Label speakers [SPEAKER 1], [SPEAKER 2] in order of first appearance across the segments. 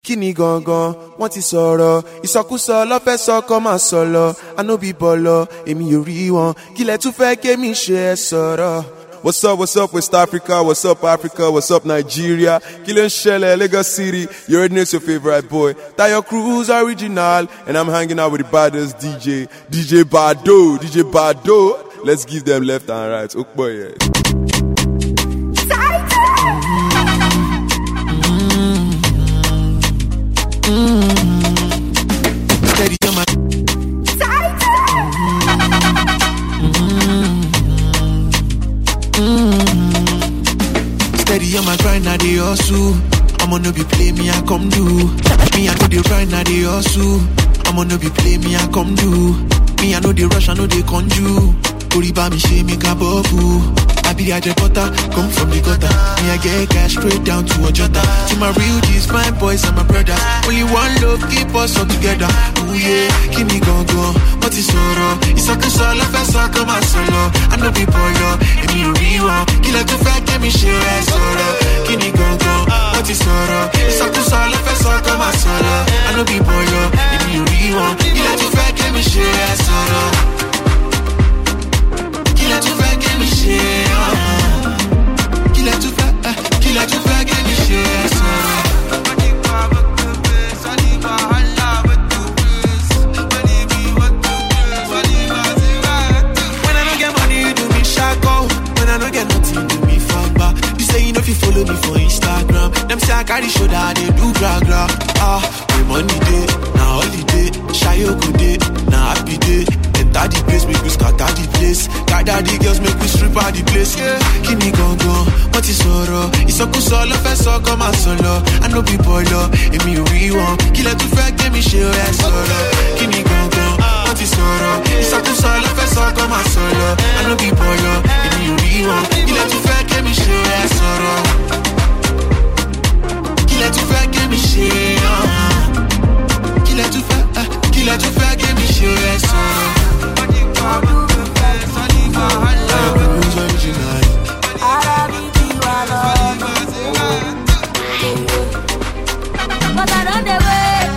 [SPEAKER 1] Kíni gangan, wọ́n ti sọ̀rọ̀, ìsọkúsọ lọ́fẹ́ sọ́kọ́ máa sọ̀lọ̀, ànóbì bọ̀lọ̀, èmi ò rí wọn, kílẹ̀ tún fẹ́ kémi ṣe ẹ sọ̀rọ̀. What's up, West Africa? What's up, Africa? What's up, Nigeria? Killing Shelle, Lagos City. You already know it's your favorite boy, Tayo Cruz original, and I'm hanging out with the baddest DJ Bado. Let's give them left and right. Oh boy, yeah.
[SPEAKER 2] Steady on my grind, now they hustle. I'ma no be play me, I come do. Me, I know they grind, now they hustle. I'ma no be play me, I come do. Me, I know they rush, I know they conjure. Oriba mi she make a bofu. I be the butter, come from the gutter. Me, I get cash straight down to a jota. To my real G's, fine boys and my brothers. Only one love, keep us all together. Ooh yeah, Kimi gongo, what is sorrow? It's a good solo, first I come out solo. I know people, if you real, kill it to fact, get me share as solo. Kimi gongo, what is sorrow? It's a good solo, first I come out solo. I know people, if you real, kill it to fact, get me share as solo. Kill it to fact, get me share. Kill it to fact, get me share as solo. You follow me for Instagram. Them say I carry shoulder, they do gra gra. My money day, now holiday. Shy go day, now happy day. Enter the place, make we scatter the place. Gather the girls, make we strip out the place. Yeah, Kimi gongo, what is sorrow? It's a good solo, first so come out solo. I know people love, if me real, kill it to fact, get me share as solo. Kimi gongo, what is sorrow? It's a good solo, first so come out solo. I know people love, if me real, kill it to fact, get me share as solo. Kill it to fact, get me share. Kill it to fact, get me share as solo.
[SPEAKER 3] But I don't wait,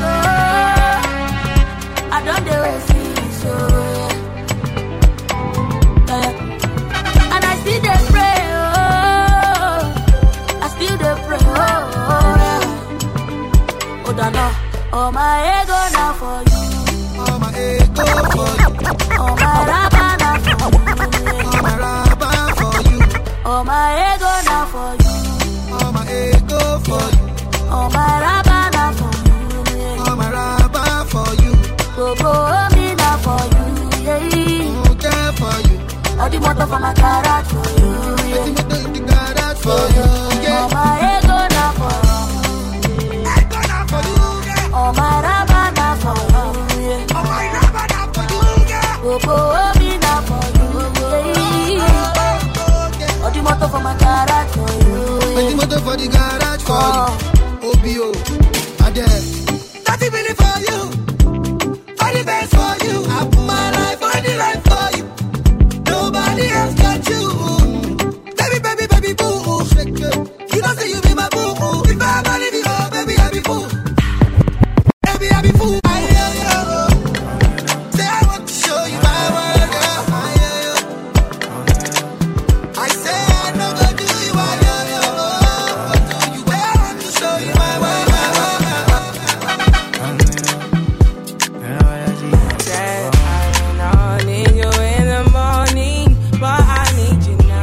[SPEAKER 3] I don't feel so. And I still dey pray, I still dey pray, oh, Dana, oh my ego now for you.
[SPEAKER 4] Oh my ego for you.
[SPEAKER 3] Oh my raba now for you.
[SPEAKER 4] Oh my raba for you.
[SPEAKER 3] Oh my ego now for you.
[SPEAKER 4] Oh my ego for you.
[SPEAKER 3] Oh my raba now for you.
[SPEAKER 4] Oh my raba for you.
[SPEAKER 3] Go me now for you, yeah.
[SPEAKER 4] Okay for you.
[SPEAKER 3] All the motor for my garage for you, yeah.
[SPEAKER 4] All the motor in the garage for you, yeah.
[SPEAKER 3] Oh my ego now for you.
[SPEAKER 4] Ego now for you, yeah.
[SPEAKER 3] Oh my raba now for you, yeah.
[SPEAKER 4] Oh my raba now for you, yeah.
[SPEAKER 3] Go me now for you, yeah. All the motor for my garage for you, yeah.
[SPEAKER 4] All the motor for the garage for you. OBO, Adele. 30 minutes for you. For the best for you. I put my life on the line for you. Nobody else got you. Baby, boo. You don't say you be my boo. If I ever leave you, oh, baby, I be fool. Baby, I be fool. Say I want to show you my world, girl. I say I know go do you, I want to show you my world.
[SPEAKER 5] Said I don't need you in the morning, but I need you now.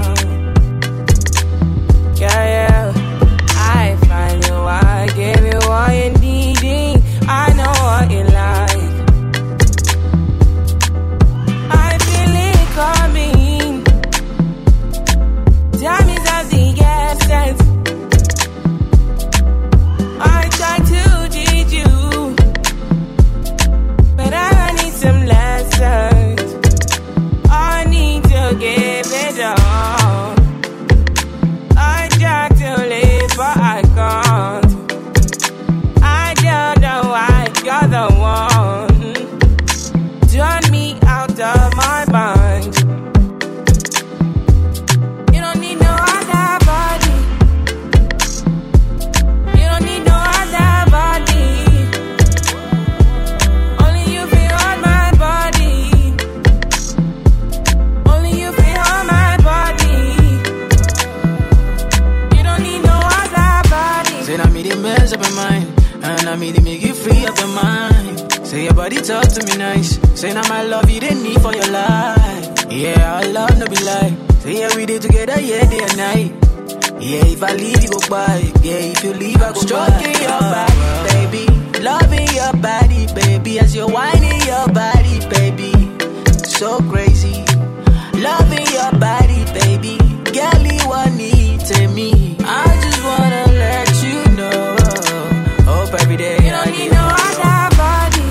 [SPEAKER 5] And I mean to make you free of your mind. Say your body talk to me nice. Say now my love you didn't need for your life. Yeah, our love no be lie. Say yeah, we did together, yeah, day and night. Yeah, if I leave you go by. Yeah, if you leave I go stroking by. Your body, baby. Loving your body, baby. As you're whining your body, baby. So crazy. Loving your body, baby. Girl, you want need to me. I just wanna let you know. Hope every day you don't need no other body.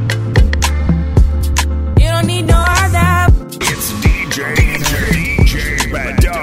[SPEAKER 5] You don't need no other.
[SPEAKER 6] It's DJ Bado.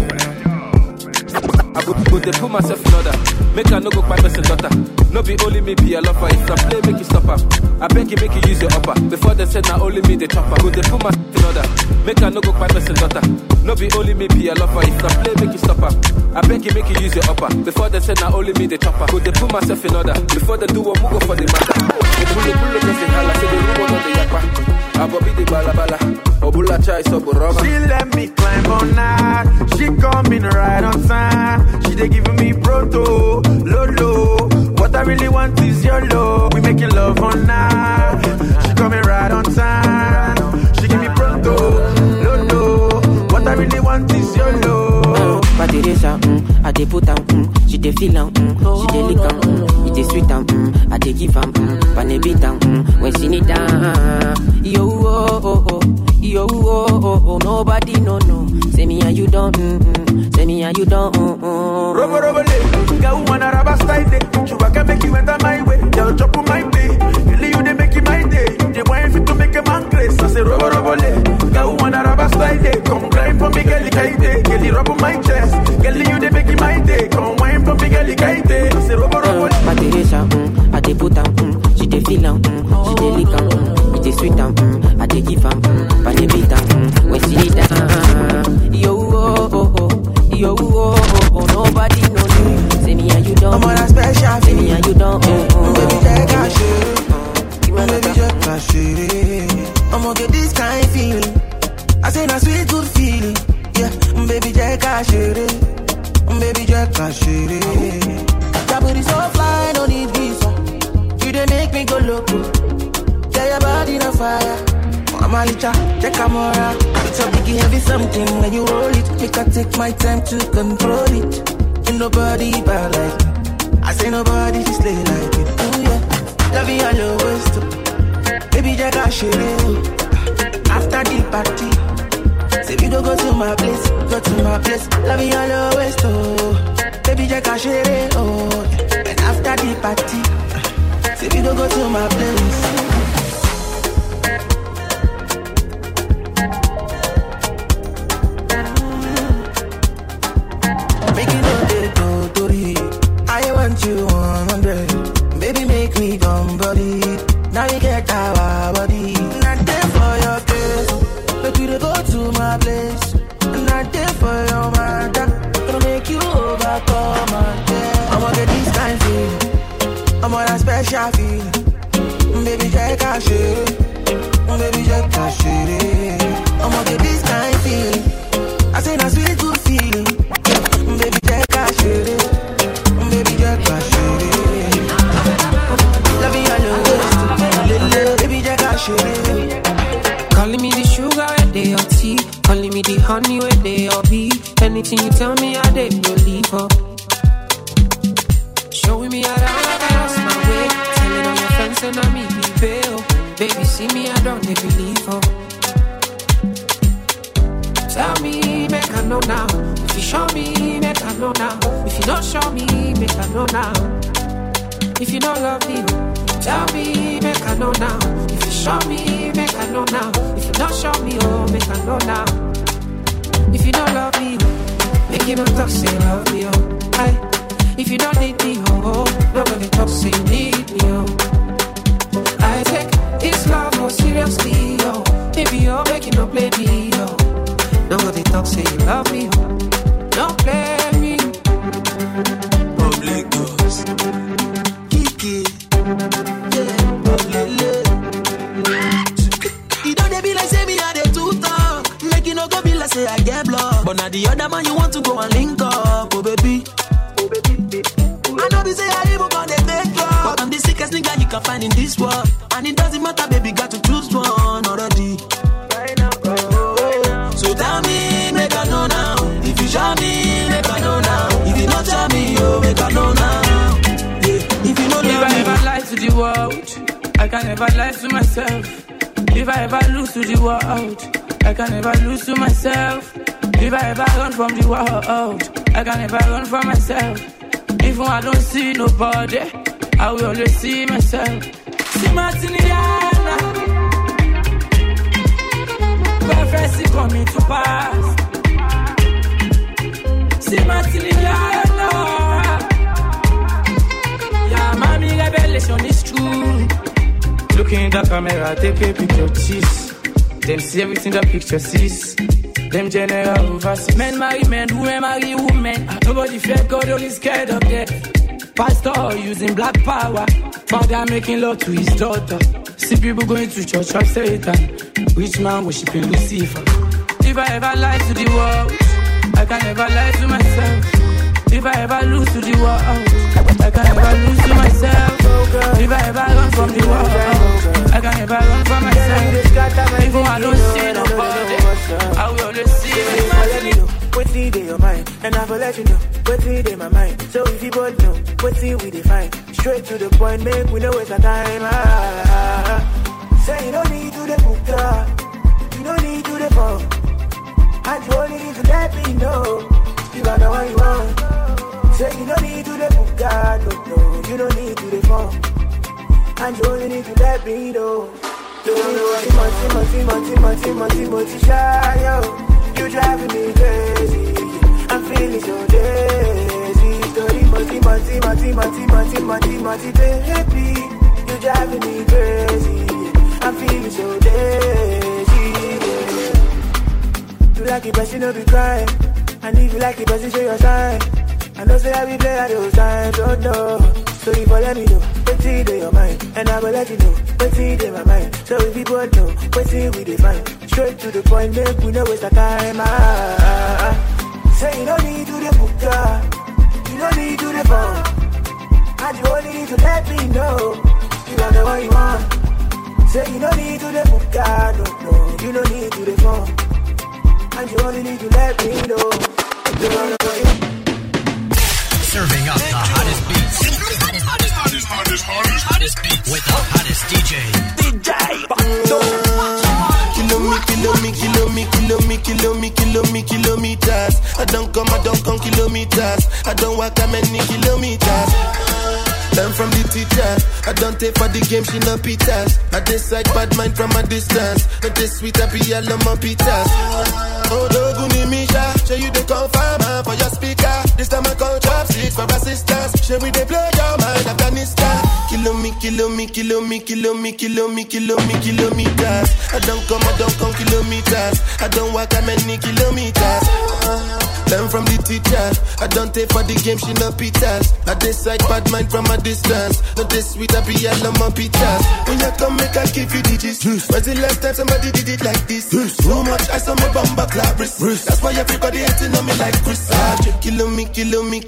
[SPEAKER 7] I go they put myself in order. Make I no go by person daughter. No be only me be a lover. If I play, make you stop her. I beg you, make you use your upper. Before they said now only me the chopper. Go they put myself in order. Make I no go by person daughter. No be only me be a lover. If I play, make you stop her. I beg you, make you use your upper. Before they said now only me the chopper. Go they put myself in order. Before they do one move for the matter. They pull the person hala. Say the room on the yakpa. I be the balabala. Obula chai so buroma.
[SPEAKER 8] She let me climb on night. She coming right on time. She they giving me proto, lolo. What I really want is your love. We making love on night. She coming right on time. She give me proto, lolo. What I really want is your love.
[SPEAKER 9] Teresa, I dey put am, she dey feel am, she dey lick am, it dey sweet am, I dey give am, pane beat am, when she need am. Yo oh oh oh, yo oh oh oh, nobody no. Say me and you don't, say me and you don't.
[SPEAKER 8] Robo robo le, girl wanna rubber style day. You can make you enter my way, girl chop on my day. Really you dey make it my day. You want fit to make a man grace. I say robo robo le, girl wanna rubber style day. Come grind for me, girl kaite, girl rub on my chest. Girl, you dey make it my day. Come wine from me, girl, kaite. I say robo robo.
[SPEAKER 9] My Teresa, I dey put am, she dey feel am, she dey lick am, it dey sweet am, I dey give am, pane beat am, when she need am. Yo oh oh oh, yo oh oh oh, nobody know me. Say me and you don't.
[SPEAKER 4] I'm on a special.
[SPEAKER 9] Say me and you don't.
[SPEAKER 4] Baby, take a shit. Baby, take a shit. I'ma get this kind of feeling. I say na sweet good feeling. Yeah, baby, take a shit. Baby, take a shit. That booty so fly, no need visa. You dey make me go loco. Yeah, your body on fire. Mama Licha, check a mora. It's a biggie heavy something when you roll it. Make I take my time to control it. Ain't nobody bad like it. I say nobody just slay like it. Oh yeah, love you all your waist. Baby, check a shit. After the party. Say we don't go to my place, go to my place. Love you all your waist, oh. Baby, just cash it, oh. And after the party, say we don't go to my place. Make it no day, go, Tori. I want you 100. Baby, make me come body. Now you get our body. Not there for your case. But we go to my place. Not there for your mother. Gonna make you overcome again. I'ma get this kind of feeling. I'm on a special feeling. Baby, check our shit. Baby, check our shit. I'ma get this kind of feeling. I say that's really good feeling. Baby, check our shit. Baby, check our shit. Love you all your waist. Baby, check our shit.
[SPEAKER 10] Calling me the sugar where they your tea. Calling me the honey where they your bee. Anything you tell me, I dey believe her. Showing me around like I lost my way. Telling all your friends and I me be bail. Baby, see me, I don't they believe her. Tell me, make I know now. If you show me, make I know now. If you don't show me, make I know now. If you don't love me, tell me, make I know now. If you show me, make I know now. If you don't show me, oh, make I know now. If you don't love me, make you don't talk, say love me, oh. Aye. If you don't need me, oh, nobody talk, say need me, oh. I take this love more seriously, oh. Baby, you're making no play me, oh. Nobody talk, say you love me, oh. Don't play me.
[SPEAKER 4] Public goes. Kiki. Yeah, public. You don't be like say me I dey too talk. Make you no go be like say I get blocked. But now the other man you want to go and link up, oh baby. I know be say I even gonna take love, but I'm
[SPEAKER 11] can find in this world. And it doesn't matter, baby, got to choose one already. Right now. So tell me, make I know now. If you show me, make I know now. If you not show me, oh, make I know now. Yeah. If you know
[SPEAKER 5] if I ever lie to the world, I can never lie to myself. If I ever lose to the world, I can never lose to myself. If I ever run from the world, I can never run from myself. Even I don't see nobody, I will always see myself. See Martiniana, prophecy coming to pass. See Martiniana, yeah, mommy, revelation is true. Looking in the camera, take a picture, cheese. Them see everything the picture sees. Them general overseas. Men marry men, women marry women. Nobody fear God, only scared of death. Pastor using black power. Father making love to his daughter. See people going to church of Satan. Rich man worshiping Lucifer. If I ever lie to the world, I can never lie to myself. If I ever lose to the world, I can never lose to myself. If I ever run from the world, I can never run from myself. Even I don't see nobody, I will always see myself.
[SPEAKER 12] What's in your mind? And I will let you know what's in my mind. So if you both know what's in we define, straight to the point, make we know waste our time. Say you don't need to the book, you don't need to the phone. And you only need to let me know you are the one you want. Say you don't need to the book, no, you don't need to the phone. And you only need to let me know. Timothy, shy, yo. You driving me crazy. I'm feeling so dizzy. Timothy, baby. You driving me crazy. I'm feeling so dizzy. You like it, but you know be crying. And if you like it, but you show your sign. I know say I be play at those times, don't know. So if you let me know, what's in your mind, and I will let you know what's in my mind. So if you both know what's in we define, straight to the point, make we know waste our time. Say you don't need to the book, you don't need to the phone, and you only need to let me know you are the one you want. Say you don't need to the book, no, you don't need to the phone, and you only need to let me know.
[SPEAKER 13] Serving up the hottest beats. Hottest beats with the hottest DJ.
[SPEAKER 14] Kilometers. I don't come kilometers. I don't walk that many kilometers. Learn from the teacher. I don't take for the game, she no pitas. I decide bad mind from a distance. Not this sweet, I be all on my pitas. Oh, Doguni Misha, show you the confirmer for your speaker. This time I call chopsticks for assistance. Show me they blow your mind, Afghanistan. Kilometers. I don't come kilometers. I don't walk that many kilometers. Learn from the teacher. I don't take for the game, she no pitas. I decide bad mind from a distance. Not this sweet, I be all on my pitas. When you come, make I give you digits. When's the last time somebody did it like this? Too much ice on my bumper clap wrist. That's why everybody hating on me like Chris. Kilometers.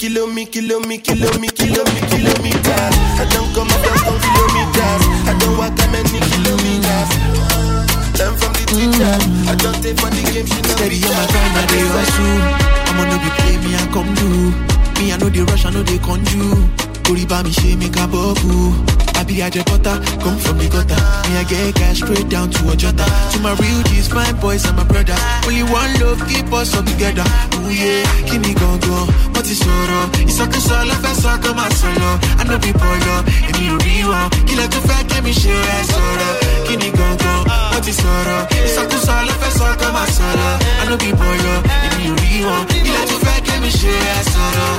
[SPEAKER 14] I don't come kilometers. I don't walk that many kilometers. Learn from the teacher. I don't take for the game, she no
[SPEAKER 2] steady on my grind, I dey hustle. I'ma no be play, me I come do. Me I know the rush, I know they conjure. Koriba me she make a boku. I be a butter, come from the gutter. Me I get cash straight down to a jota. To my real G's, fine boys and my brother. Only one love keep us all together. Ooh yeah, give me go. What is sorrow? It's a kiss all of us, I come out solo. I know be polo, and you be one. Kill like a fat, give me shit as sorrow. Give me go. What is sorrow? It's a kiss all of us, I come out solo. I know be polo, and you be one. Kill like a fat, give me shit as sorrow.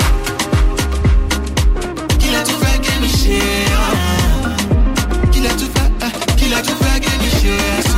[SPEAKER 2] Kill like a fat, give me shit. Kill like a fat, give me shit.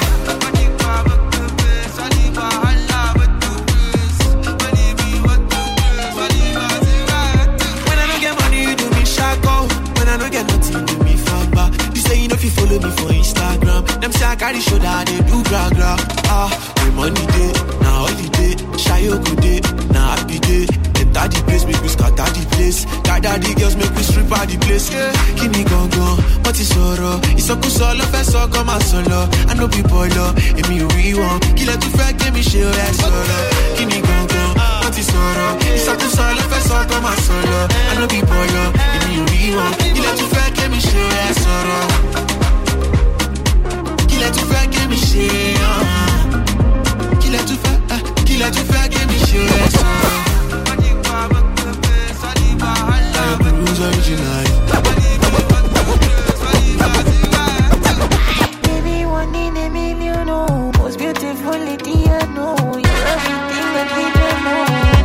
[SPEAKER 2] Follow me for Instagram. Them say I carry shoulder, they do gra. My money day, now holiday. Shy go day, now happy day. Enter the place, make we scatter the place. Gather the girls, make we strip out the place. Yeah, kini gongon, what is sorrow? Ìsọkúsọ ló fẹ́ sọ kọ́ máa sọ lọ. I know people love, èmi ò rí wọn. Kílẹ̀ tún fẹ́ kémi ṣe ẹ sọ̀rọ̀. Kini gongon, what is sorrow? Ìsọkúsọ ló fẹ́ sọ kọ́ máa sọ lọ. I know people love, èmi ò rí wọn. Kílẹ̀ tún fẹ́ kémi ṣe ẹ sọ̀rọ̀. Kílẹ̀ tún fẹ́ kémi ṣe Kílẹ̀ tún fẹ́ kémi ṣe ẹ sọ̀rọ̀.
[SPEAKER 10] Baby, one in a million, oh. Most beautiful lady I know. You're everything that we don't know.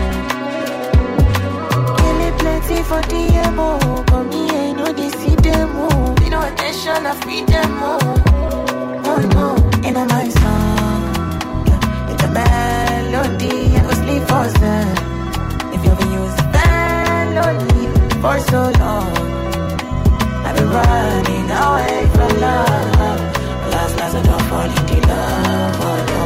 [SPEAKER 10] Kill it plenty for the MO. Come here, I know they see them, oh. You know attention, I feed them, oh. Oh no, in my song, it's a melody. I go sleep for them. If you ever use the melody for so long, I've been running away from love. Last, I don't fall into love, oh no.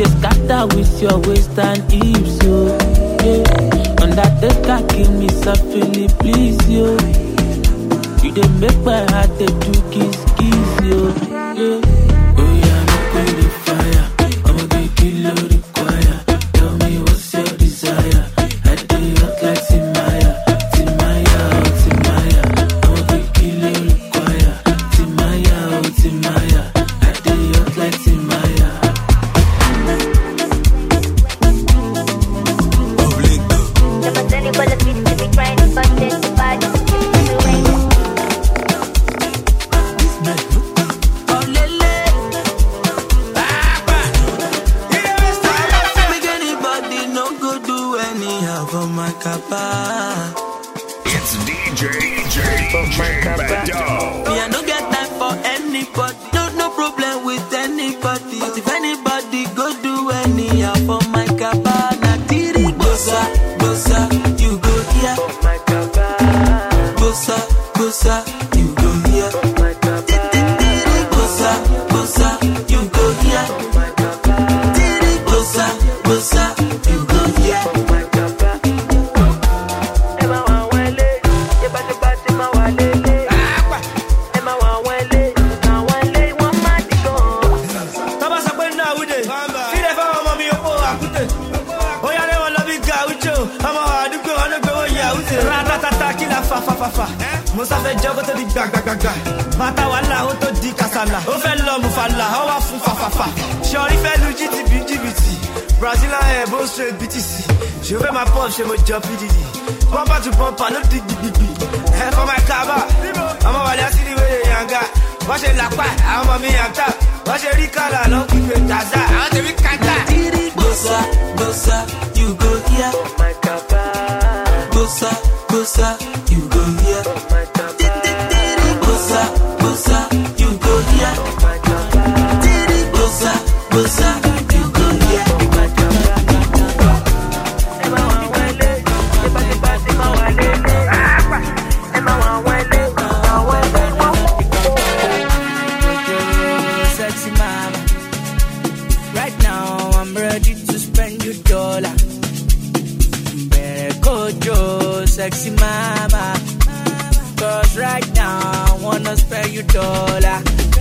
[SPEAKER 5] dey scatter with your waist and hips, yo. Yeah. Undertaker, give me something, please, yo. You dey make my heart dey do kiss, yo. Yeah. Oh yeah, make we the fire. I'ma be killer require. Tell me what's your desire. I dey hot like Timaya. Timaya, oh Timaya. I'ma be killer require. Timaya, oh Timaya. I dey hot like Timaya.
[SPEAKER 3] Never tell you for the beat to be trying to bust it, but it's the way.
[SPEAKER 6] It's DJ Bado.
[SPEAKER 11] Me, I don't get time for anybody. No problem with anybody. But if anybody go do anyhow for my cabana, tiri gosa, gosa, you go here. Gosa, gosa, you go here. Tiri gosa, gosa, you go here. Tiri gosa, gosa, you go here.
[SPEAKER 15] Musa fait jogo to di gaga. Mata wala o to di kasala. O fait l'homme falla, o wa fun fa. Shori fait lu GTB. Brazilian air, bon straight BTC. Je fais ma pop chez mon job PDD. Pampa tu pampa, no dig bibi. Hey, for my kaba, I'm a wali asiri we yanga. Watch it la kwa, I'm a me yanta. Watch it rikala, no kipe taza. I want to be kanta.
[SPEAKER 11] Gosa, gosa, you go here. My kaba. Gosa, gosa, you go here. Gosa, gosa, you go here. Gosa, gosa, you go here.
[SPEAKER 5] Sexy mama, right now I'm ready to spend your dollar. Kojo, sexy mama. Cause right now I wanna spare you dollar.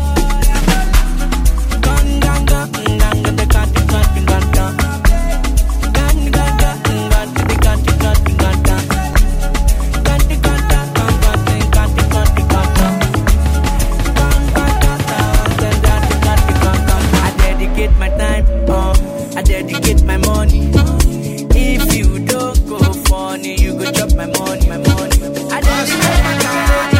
[SPEAKER 5] I dedicate my time, I dedicate my money. If you don't go funny, you go chop my money, I dedicate my time.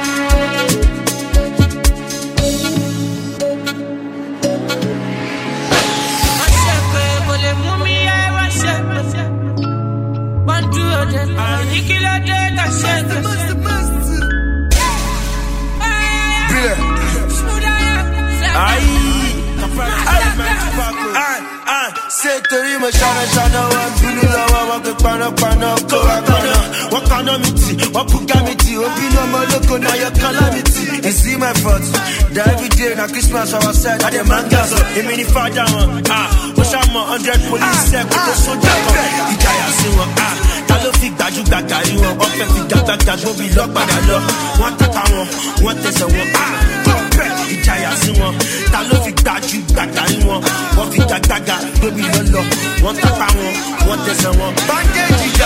[SPEAKER 14] Torí mo ṣáná wá bínú lọ́wọ́ wọn pé panápaná kó wá paná. Wọ́n kaná mi tì, wọ́n bùgá mi tì, obìnrin ọmọ ológo náà yọ calamity. It's in my fault, that every day na Christmas our side, I dey man gas up. Èmi ni fada wọn, mo ṣàmọ̀ 100 police ẹ̀ kó tó sójà kan. Ìjayà sí wọn, ta ló fi gbajúgbajà rí wọn? Wọ́n fẹ́ fi gbàgbàgbà gbóbi lọ́padà lọ. Wọ́n tàkà wọn, wọ́n tẹ̀sẹ̀ wọn, ìjayà sí wọn. Ta ló fi gbajúgbajà rí wọn? Wọ́n fi gbàgbàgbà gbóbi lọ́lọ́. Wọ́n tàkà wọn, wọ́n tẹ̀sẹ̀ wọn. Bandage ìjà.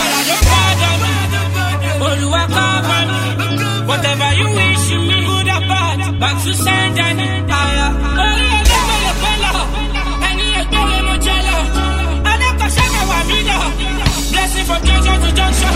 [SPEAKER 5] Olúwa cover me. Whatever you wish me, good or bad, back to send and higher. Oh yeah, never let go. Any other no jello. I don't go shaka wa video. Blessing from junction to junction.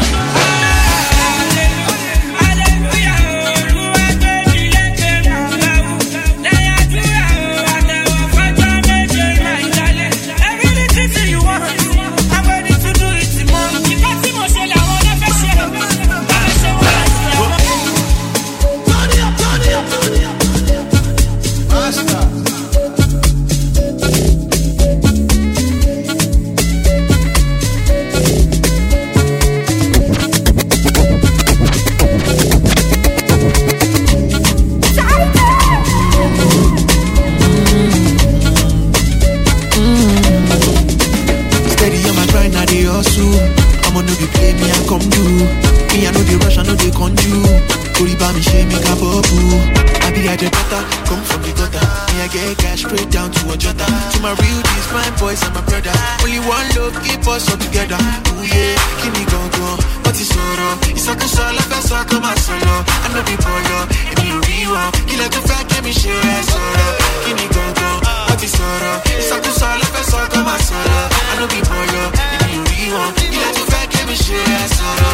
[SPEAKER 2] get cash straight down to a jota. To my real G's, fine boys and my brother. Only one love keep us all together. Ooh yeah, kini gongo, what is sorrow? It's a kusala, first I come solo. I know be polo, and you real. Kill it to fact, get me share sorrow. Kini gongo, what is sorrow? It's a kusala, first I come solo. I know be polo, and you real. Kill it to fact, get me share sorrow.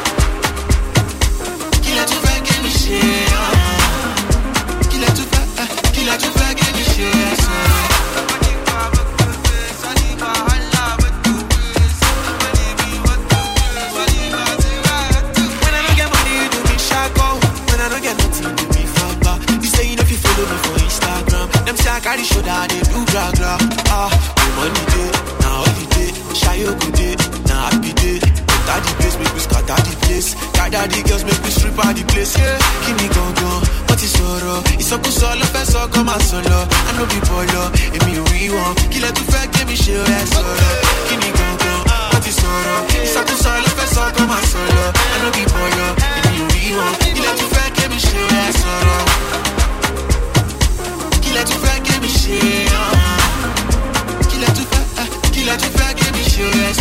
[SPEAKER 2] Kill it to fact, get me share. Kill it to fact, get me share sorrow. I carry shoulder, they do gra gra. The money day, now holiday. Shy up day, now happy day. Enter the place, make we scatter the place. Gather the girls, make we strip out the place. Yeah, kini gongo, what is sorrow? It's a kusolo, first I come solo. I know be polo, and me rewind. Kill it to fact, get me share sorrow. Kini gongo, what is sorrow? It's a kusolo, first I come solo. I know be polo, and me rewind. Kill it to fact, get me share sorrow. Kill it to fact, give me shit. Kill it to fact, give me shit.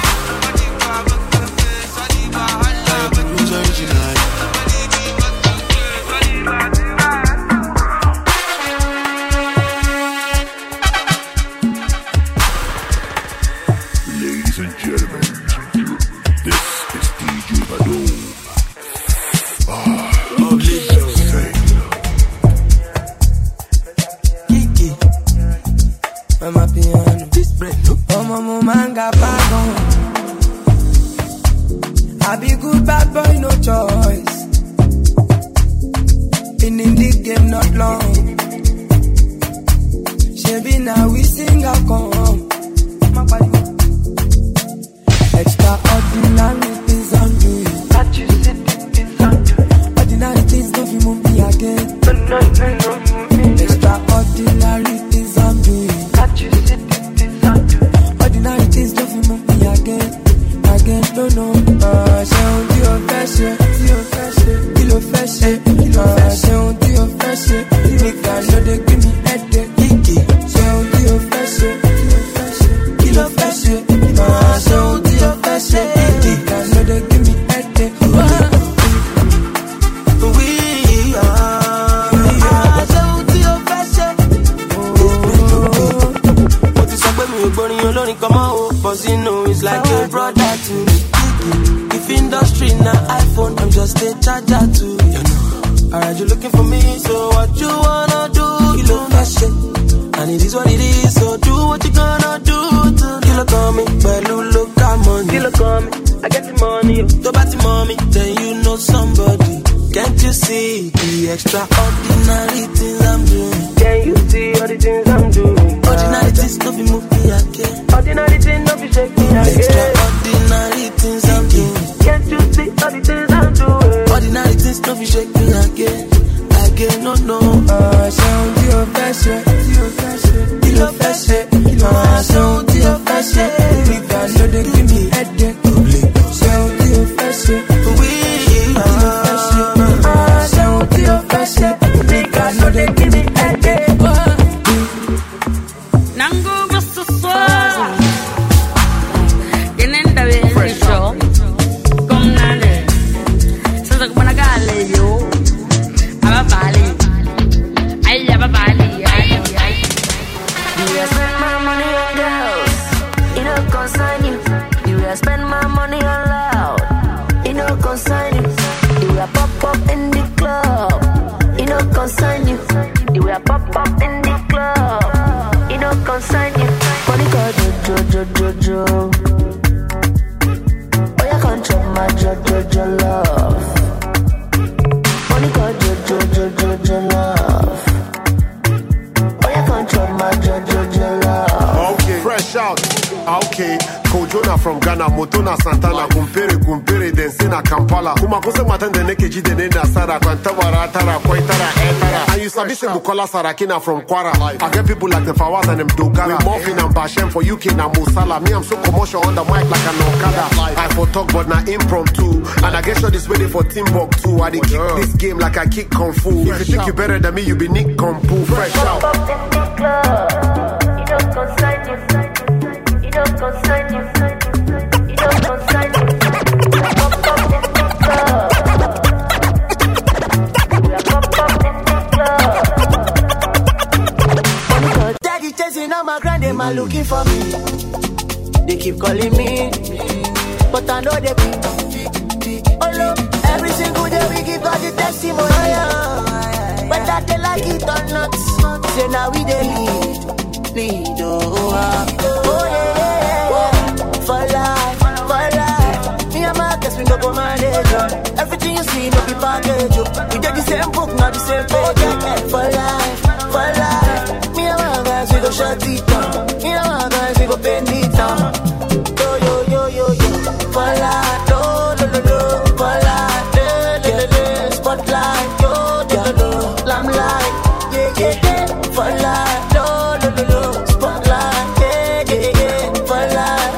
[SPEAKER 6] Ladies and gentlemen, this is DJ Bado.
[SPEAKER 16] Mama piano, this bread, oh mama manga pagon. I be good bad boy, no choice. Been in the game not long. Shabby now we sing a come. Extraordinary things I'm doing. That you said things I'm doing. Ordinary things don't you move me again. Extraordinary things I'm doing. Ordinary things don't you move me again. No, no. Ṣé ohun tí o fẹ́ ṣe, kí ló fẹ́ ṣe, ṣé ohun tí o fẹ́ ṣe, nìkan ló dé gbé mi ẹ̀dẹ̀ kíkì. Ṣé ohun tí o fẹ́ ṣe, kí ló fẹ́ ṣe, ṣé ohun tí o fẹ́ ṣe, nìkan ló dé gbé mi ẹ̀dẹ̀.
[SPEAKER 11] Cause you know it's like a brother to me. If industry na iPhone, I'm just a charger to you know. Alright, you looking for me, so what you wanna do? Kilo fashion, and it is what it is. So do what you gonna do to Kilo call me, but look at money. Kilo call me, I get the money. To bat the mommy, then you know somebody. Can't you see the extraordinary things I'm doing? Can you see all the things I'm doing? Ordinary things don't be move me again. Ordinary things don't be shake me again. Extraordinary things I'm doing. Can't you see all the things I'm doing? Ordinary things don't be shake me again. Again, no, no.
[SPEAKER 16] Ṣé ohun tí o fẹ́ ṣe, kí ló fẹ́ ṣe, ṣé ohun tí o fẹ́ ṣe, nìkan ló dé gbé mi ẹ̀dẹ̀. Ṣé ohun tí o fẹ́ ṣe, kí ló fẹ́ ṣe, ṣé ohun tí o fẹ́ ṣe, nìkan ló dé gbé mi ẹ̀dẹ̀.
[SPEAKER 17] Okay, Kojona from Ghana, Motona Santana, Kumpere, then Sena Kampala. Kumakose Matan de Nekeji de Nena Sara, Quantawara, Tara, Quaitara, Etara. And you sabi say Bukola Sarakina from Kwara. I get people like the Fawaz and them Dogara. Morphin and Bashem for UK and Musala. Me, I'm so commercial on the mic like an Okada. I for talk, but now impromptu. And I get sure this ready for Timbuktu. I dey kick this game like I kick Kung Fu. If you think you better than me, you be Nick Kung Fu. Fresh out.
[SPEAKER 4] Daddy chasing on my grind, they man looking for me. They keep calling me, but I know they be. Oh no, every single day we give God the testimony. Whether they like it or not, say now we they lead, oh yeah. For life, me and my guess we no go manage. Everything you see no be package. We get the same book, not the same page. For life, me and my guys we go shut it down. Me and my guys we go bend it down. Yo, for life, no, for life, spotlight, yo, lamplight, yeah, for life, no, spotlight, yeah, for life.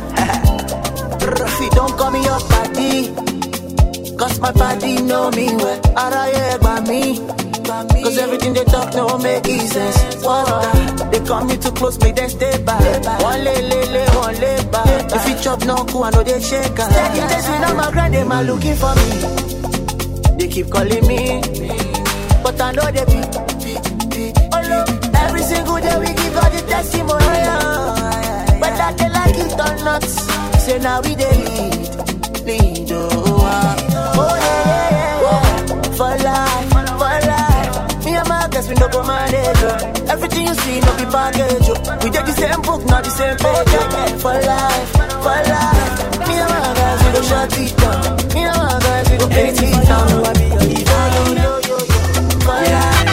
[SPEAKER 4] Rafi, don't call me your party, cause my party know me well. Araye by me, cause everything they talk no make sense. They come me too close, make them stay back. One lay back. If you chop no cool, I know they shake. Steady chasing on my grind, they man looking for me. They keep calling me, but I know they be. Oh no, every single day we give God the testimony. But that they like it or not, say now we they lead. Oh yeah. For life. Me and my guess we no go manage. Everything you see no be package. We get the same book, not the same page. For life. Me and my guys we go shut it down. Me and my guys we go paint it down. Yo. For life.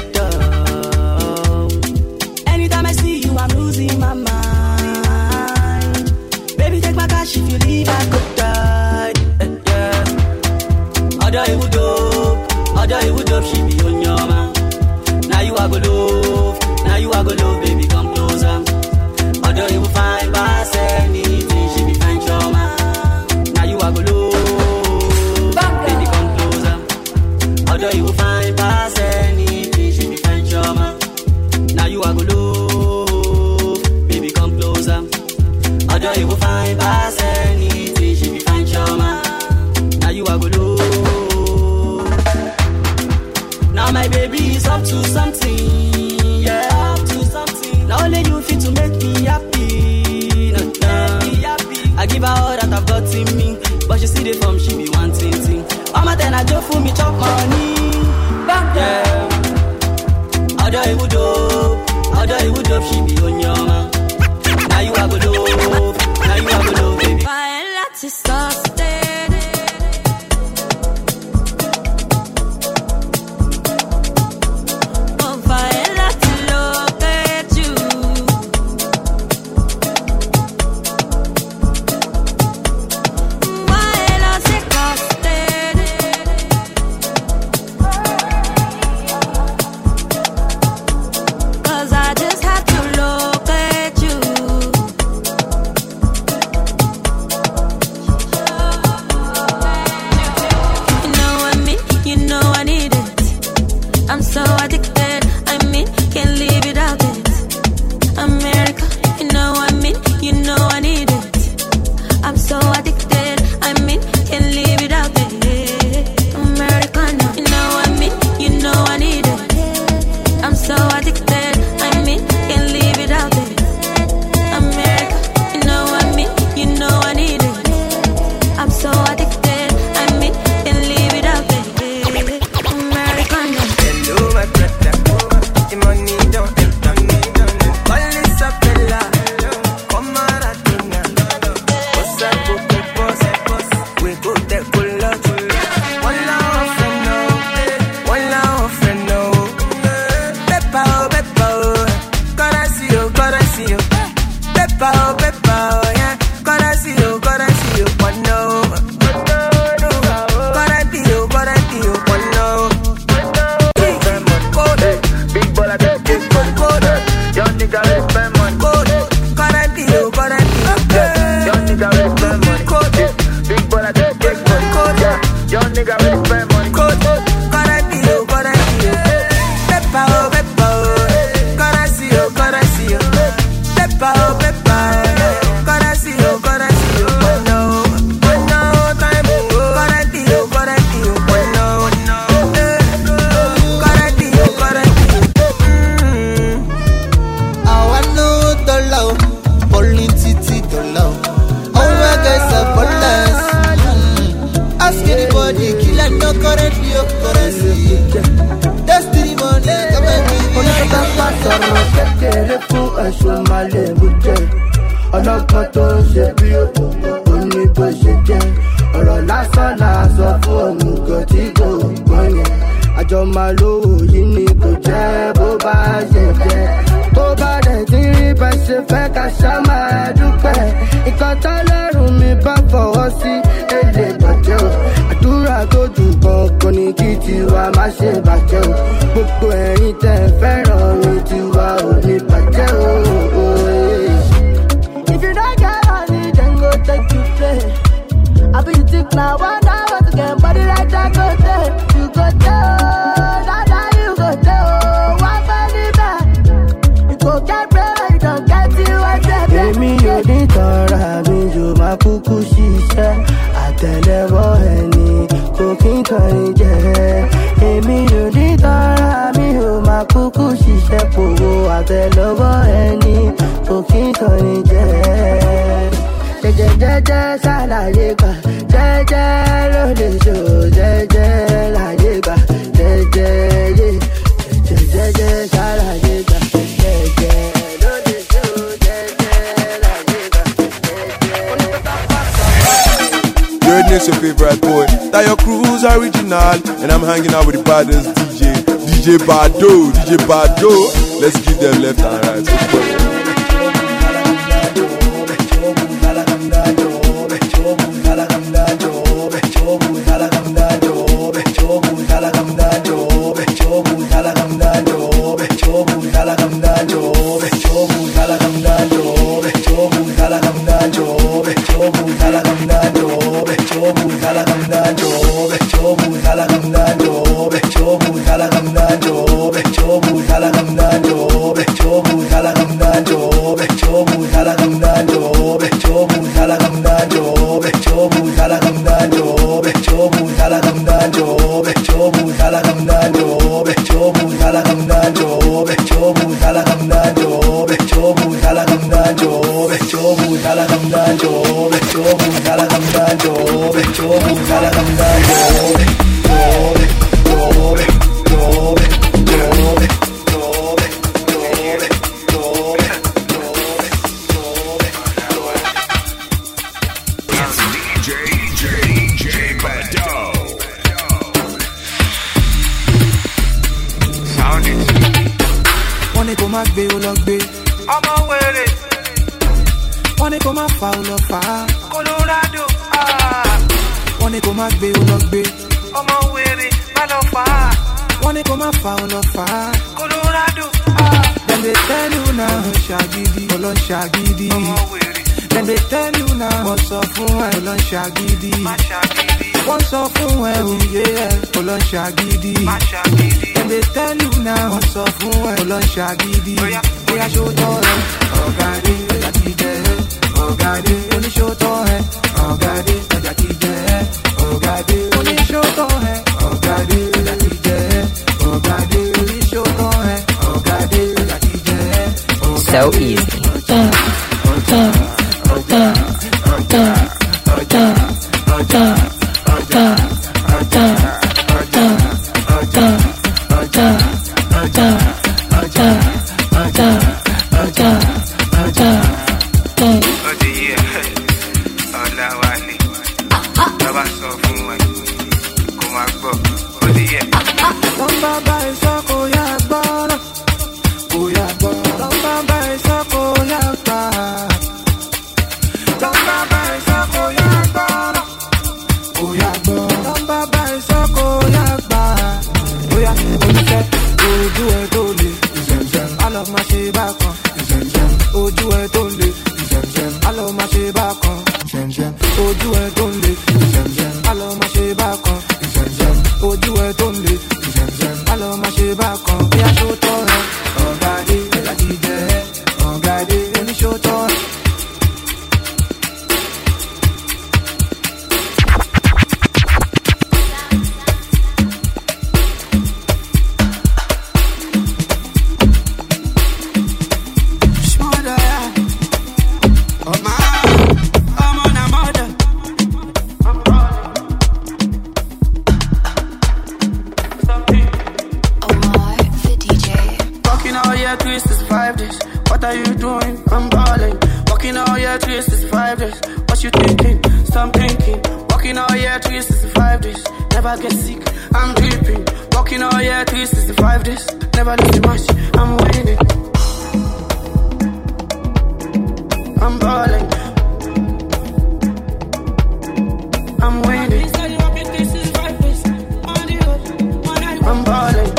[SPEAKER 11] Anytime I see you, I'm losing my mind. Baby, take my cash if you leave, I could die. Other you would up, she be on your man. Now you are go love, baby, come closer. Although you will find past anything, she be fine, your man. Now you are go love, baby, come closer. Although you will find past anything, she be fine, your man. Now you are go love, baby, come closer. Although you will find past anything, she be fine, your man. Now you are go love. Now my baby is up to something, yeah, up to something. Now only you fit to make me happy, I give her all that I've got in me, but she see the form, she be wanting thing. All my ten I just for me chop money, yeah. Although you would up, she be on your man. Now you are go love, baby.
[SPEAKER 18] Why let it stop?
[SPEAKER 16] Pepper, oh, yeah. Currency, oh, one no. Currency, oh, one no.
[SPEAKER 18] Big ball at the big code. Young nigga will spend money.
[SPEAKER 16] Currency, oh,
[SPEAKER 18] young nigga will spend money. Big ball at the big code. Young nigga will spend money.
[SPEAKER 16] Currency, oh, pepper, oh, currency, oh, pepper, oh, currency, oh, one no. Time, currency, oh, one no.
[SPEAKER 4] I know the love, bowling city the love. All my guys are ballers. Ask anybody, kill and no currency, oh currency. Destiny money, come and give me.
[SPEAKER 19] Ọlọ́gbọ́n tó ń ṣe bí òkùnkùn ó ní bó ṣe jẹ́. Ọ̀rọ̀ lásán làásọ fún òmùgọ̀ tí kò gbọ́n yẹn. Àjọ máa lówó yìí ni kò jẹ́ bó bá ṣe jẹ́. Bó bá dẹ̀ tí rí bá ṣe fẹ́ ká ṣá máa dúpẹ́. Nǹkan tọ́lọ́run mi bá fọwọ́ sí èlé bàjẹ́ o. Àdúrà tó jù gangan ni kí tiwa má ṣe bàjẹ́ o. Gbogbo ẹ̀yin tẹ́ fẹ́ràn mi tiwa ò ní bàjẹ́ o.
[SPEAKER 20] If you don't get money, then go take you play. I be you think now, one hour to get body like that, go there. You go there, now you go there. One body back. You go get bread, you don't get you a step.
[SPEAKER 19] Èmi ò ní tọ́ra mi yóò máa kúkú ṣiṣẹ́. Àtẹ̀lẹ́wọ́ ẹni kò kí n tàn ní jẹ. Èmi ò ní tọ́ra mi yóò máa kúkú ṣiṣẹ́. Pòwó àtẹ̀lẹ́wọ́ ẹni kò kí n tàn ní jẹ. Jẹ́jẹ́ ṣàlàyé gbà, jẹ́jẹ́ ló lè ṣò, jẹ́jẹ́ láyé gbà, jẹ́jẹ́ ṣàlàyé gbà, jẹ́jẹ́ ló lè ṣò, jẹ́jẹ́ láyé gbà,
[SPEAKER 1] Greatness, your favorite boy. Tayo Cruz original, and I'm hanging out with the baddest DJ Bado. Let's give them left and right.
[SPEAKER 10] Colorado, wọ́n ní kó má gbé o lọ gbé. Ọmọ wèrè má lọ fà á. Wọ́n ní kó má fa o lọ fà á. Colorado, dem dey tell you now ṣàgídí, ọlọ́ ṣàgídí. Ọmọ wèrè. Dem dey tell you now wọ́n sọ fún ẹ ọlọ́ ṣàgídí. Má ṣàgídí. Wọ́n sọ fún ẹ òye ẹ ọlọ́ ṣàgídí. Má ṣàgídí. Dem dey tell you now wọ́n sọ fún ẹ ọlọ́ ṣàgídí. Bóyá ṣó tọ́ ẹ ọ̀gá-dé ẹ̀yà ti jẹ́ ẹ. Ọ̀gá-dé oníṣòótọ́ ẹ. Ọ̀gá-dé ẹ̀yà ti jẹ́ ẹ. Ọ̀gá-dé oníṣòótọ́ ẹ. Ọ̀gá-dé ẹ̀yà ti jẹ́ ẹ. Ọ̀gá-dé oníṣòótọ́ ẹ. Ọ̀gá-dé ẹ̀yà ti jẹ́ ẹ.
[SPEAKER 9] So easy.
[SPEAKER 10] Don't
[SPEAKER 16] ojú ẹ tó le jẹmjẹm alọ ma ṣe bákan jẹmjẹm ojú ẹ tó le jẹmjẹm alọ ma ṣe bákan jẹmjẹm ojú ẹ tó le jẹmjẹm alọ ma ṣe bákan bí aṣọ tọrọ ọ̀gádé láti jẹ ọ̀gádé oníṣó tọrọ.
[SPEAKER 21] What are you doing? I'm balling. Walking all year 365 days. What you thinking? Stop thinking. Walking all year 365 days. Never get sick. I'm dripping. Walking all year 365 days. Never losing much. I'm winning. I'm balling. I'm winning. I'm balling.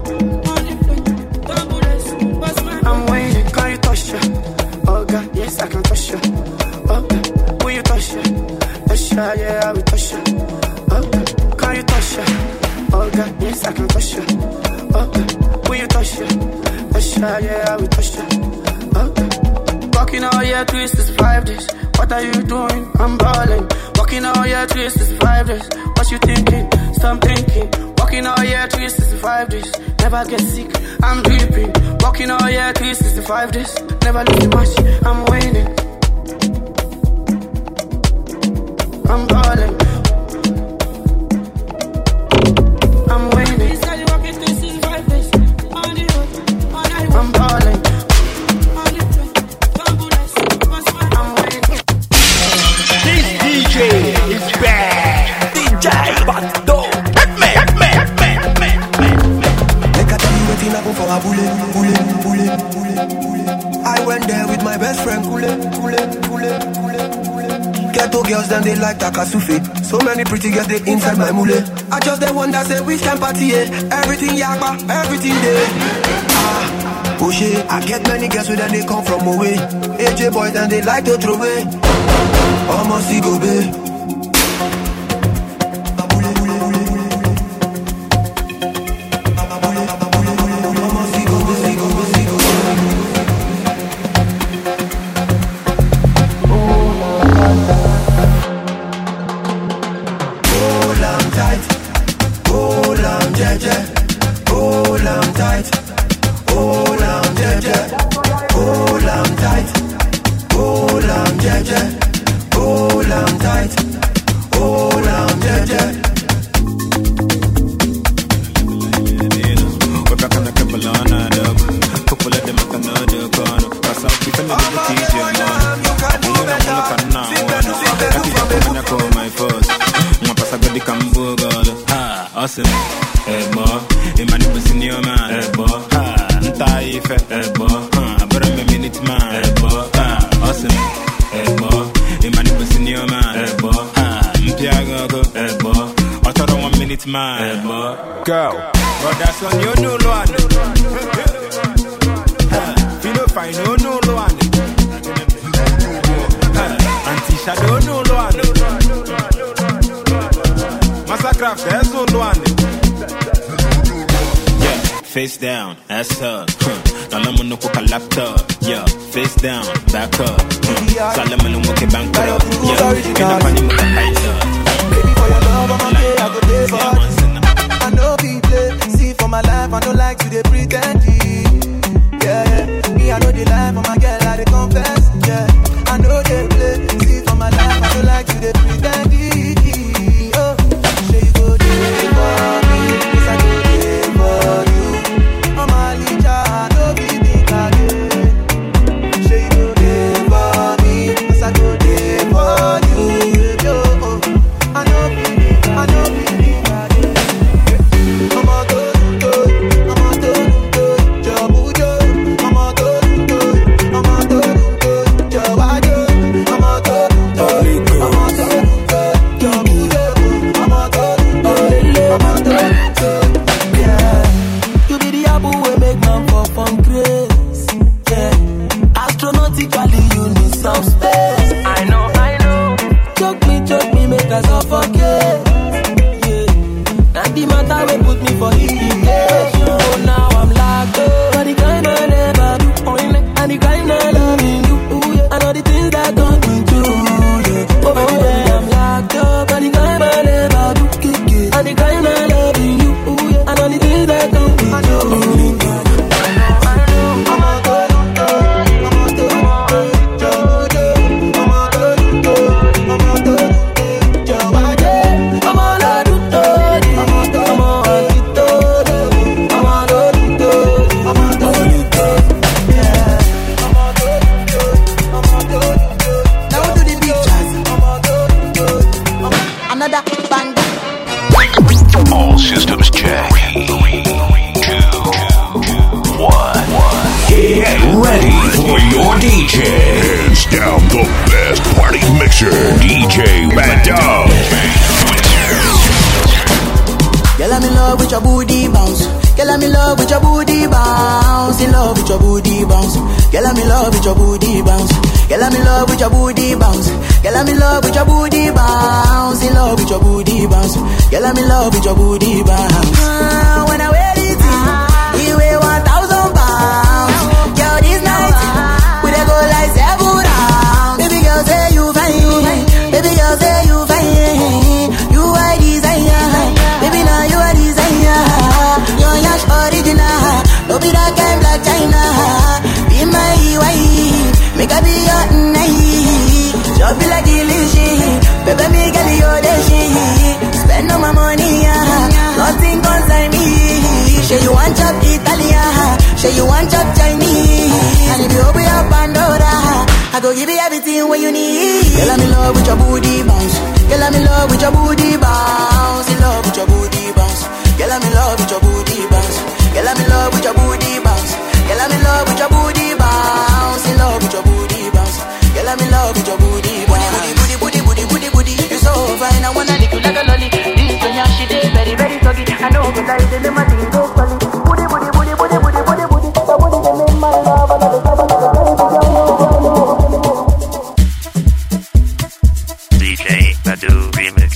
[SPEAKER 21] Yes, I can touch you. Okay, will you touch you? Touch you, yeah, I will touch you. Okay, can you touch you? Okay, yes, I can touch you. Okay, will you touch you? Touch you, yeah, I will touch you. Okay, walking all year 365 days. What are you doing? I'm balling. Walking all year 365 days. What you thinking? Stop thinking. Walking all year 365 days. Never get sick. I'm dripping. Walking all year 365 days. Never losing much. I'm winning. I'm balling. I'm winning. I'm balling. I'm winning.
[SPEAKER 22] This DJ is bad. DJ Bando.
[SPEAKER 23] Make I tell you what I go for a bullet. I went there with my best friend, Kule. Ghetto girls, then they like Takasufi. So many pretty girls, they inside my mule. I just the one that say which can party, everything yakba, everything there. Oh shit, I get many girls with them, they come from away. AJ boys, and they like to throw away. Almost see go babe.
[SPEAKER 22] Go. But that's when you know one. You don't find no one. Anti-shadow no one. Massacraft, there's no one.
[SPEAKER 24] Yeah, face down, ass up. Now I'm on the laptop. Yeah, face down, back up. Salaman and walking bank up. Yeah, in the money with the heights up.
[SPEAKER 23] Baby, for your love, I'm okay, I go there for you. I know people see for my life, I don't like to they pretend. Yeah, me, I know the life for my girl, I they confess. Yeah, I know they play. See for my life, I don't like to they pretend. Oh, say you go there for me, yes I go there for you. I'm a licha, I know we think again. Say you go there for me, yes I go there for you. I know we think again. I'm a
[SPEAKER 11] Romantically, you need some space.
[SPEAKER 18] I know.
[SPEAKER 11] Choke me, make us suffocate. Yeah. Now the matter will put me for indication. Now I'm locked up. But the kind I never do. And the kind I love you. And all the things that don't be true. Yeah. Oh, baby, I'm locked up. And the kind I never do. And the kind I love you. And all the things that don't be true.
[SPEAKER 6] All systems check. 3, 2, 1. Get ready for your DJ. Hands down the best party mixer, DJ Bado.
[SPEAKER 21] Girl, I'm in love with your booty bounce. Girl, I'm in love with your booty bounce. In love with your booty bounce. Girl, I'm in love with your booty bounce. Girl, I'm in love with your booty bounce. Girl, I'm in love with your booty bounce. In love with your booty bounce. Girl, I'm in love with your booty bounce. When I wear it, you weigh 1,000 pounds. Girl, this night we dey go like 7 rounds. Baby girl, say you fine. Baby girl, say you fine. You are desire. Baby, now you are desire. You're Yash original. Don't be that kind Black China. Be my wife. Make I be your night. Just be like delicious. Baby, me girl, you're the shit. Spend all my money, nothing concern me. Say you want chop Italian. Say you want chop Chinese. And if you open up Pandora, I go give you everything what you need. Girl, I'm in love with your booty bounce. Girl, I'm in love with your booty bounce. In love with your booty bounce. Girl, I'm in love with your booty bounce. Girl, I'm in love with your booty bounce. Girl, I'm in love with your booty bounce. In love with your booty bounce. Girl, I'm in love with your booty bounce. Booty. You're so fine, I wanna lick you like a lolly. This one, yeah, she did very, very soggy. I know the light in the money, go funny. Booty. The booty that made my love, another
[SPEAKER 6] DJ Bado remix.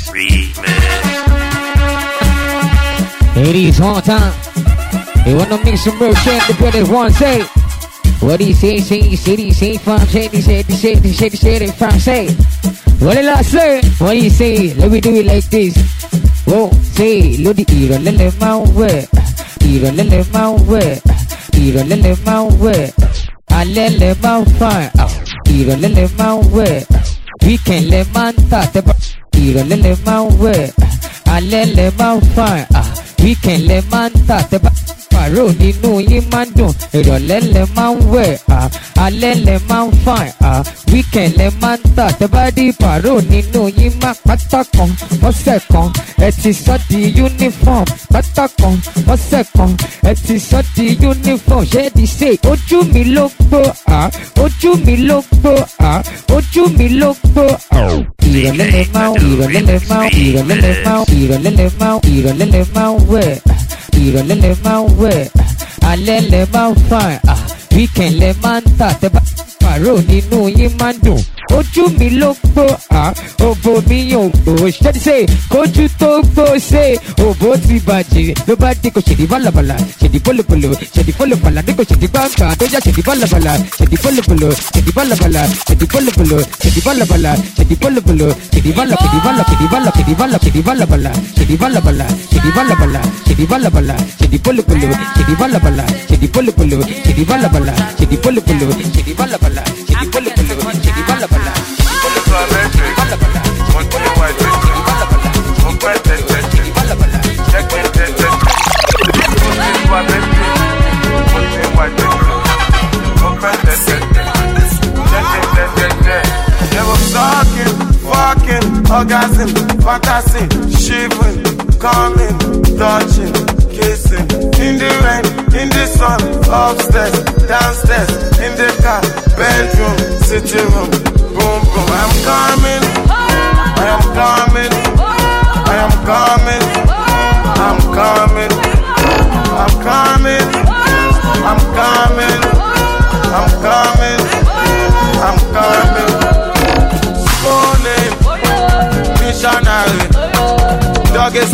[SPEAKER 7] It is on time. They wanna make some real shit. The brothers want to say. What he say, from say, they say, from say. What did I say? What he say? Let me do it like this. Whoa, say, Lodi, lele mawe. Lele mawe. Lele mawe. Alele mawe. Lele mawe. Weekend le manta. Lele mawe. Alele mawe. Weekend le manta. Pàrọ̀ nínú yín máa ń dùn, ìrọ̀lẹ́ lẹ máa ń wẹ̀, alẹ́ lẹ máa ń fàn, weekend lẹ máa ń tà, tẹ́ bá rí pàrọ̀ nínú yín máa pátá kan, ọ̀sẹ̀ kan, ẹ ti sọ di uniform, pátá kan, ọ̀sẹ̀ kan, ẹ ti sọ di uniform, ṣé di ṣe ojú mi ló gbó, ojú mi ló gbó, ojú mi ló gbó. Ìrọ̀lẹ́ lẹ máa ń wẹ̀. Ìrọ̀lẹ́ lẹ máa ń wẹ̀, alẹ́ lẹ máa ń fàn, weekend lẹ máa ń tà, tẹ́ bá pàrọ̀ nínú yín máa ń dùn. Ojú mi ló gbó, òbò mi yóò gbó. Ṣé ṣe kójú tó gbó ṣe òbò ti bàjẹ́ ló bá dé kò ṣèdí bálabàlà, ṣèdí bólúbólú, ṣèdí bólúbàlà, ní kò ṣèdí gbàǹgbà tó yá ṣèdí bálabàlà, ṣèdí bólúbólú, ṣèdí bálabàlà, ṣèdí bólúbólú, ṣèdí bálabàlà, ṣèdí bólúbólú, ṣèdí bálabàlà, ṣèdí bálabàlà, ṣèdí bálabàlà, ṣèdí bálabàlà, ṣèdí bálabàlà, ṣèdí bálabàlà, ṣèdí bólúbólú, ṣèdí bálabàlà, ṣèdí bólúbólú, ṣèdí bálabàlà, ṣèdí bólúbólú, ṣèdí bálabàlà, ṣèdí bólúbólú, ṣèdí bálabàlà.
[SPEAKER 14] Orgasm, fantasy, shivering, coming, touching, kissing. In the rain, in the sun, upstairs, downstairs, in the car, bedroom, sitting room, boom, boom. I'm coming, I am coming, I am coming, I'm coming, I'm coming, I'm coming, I'm coming,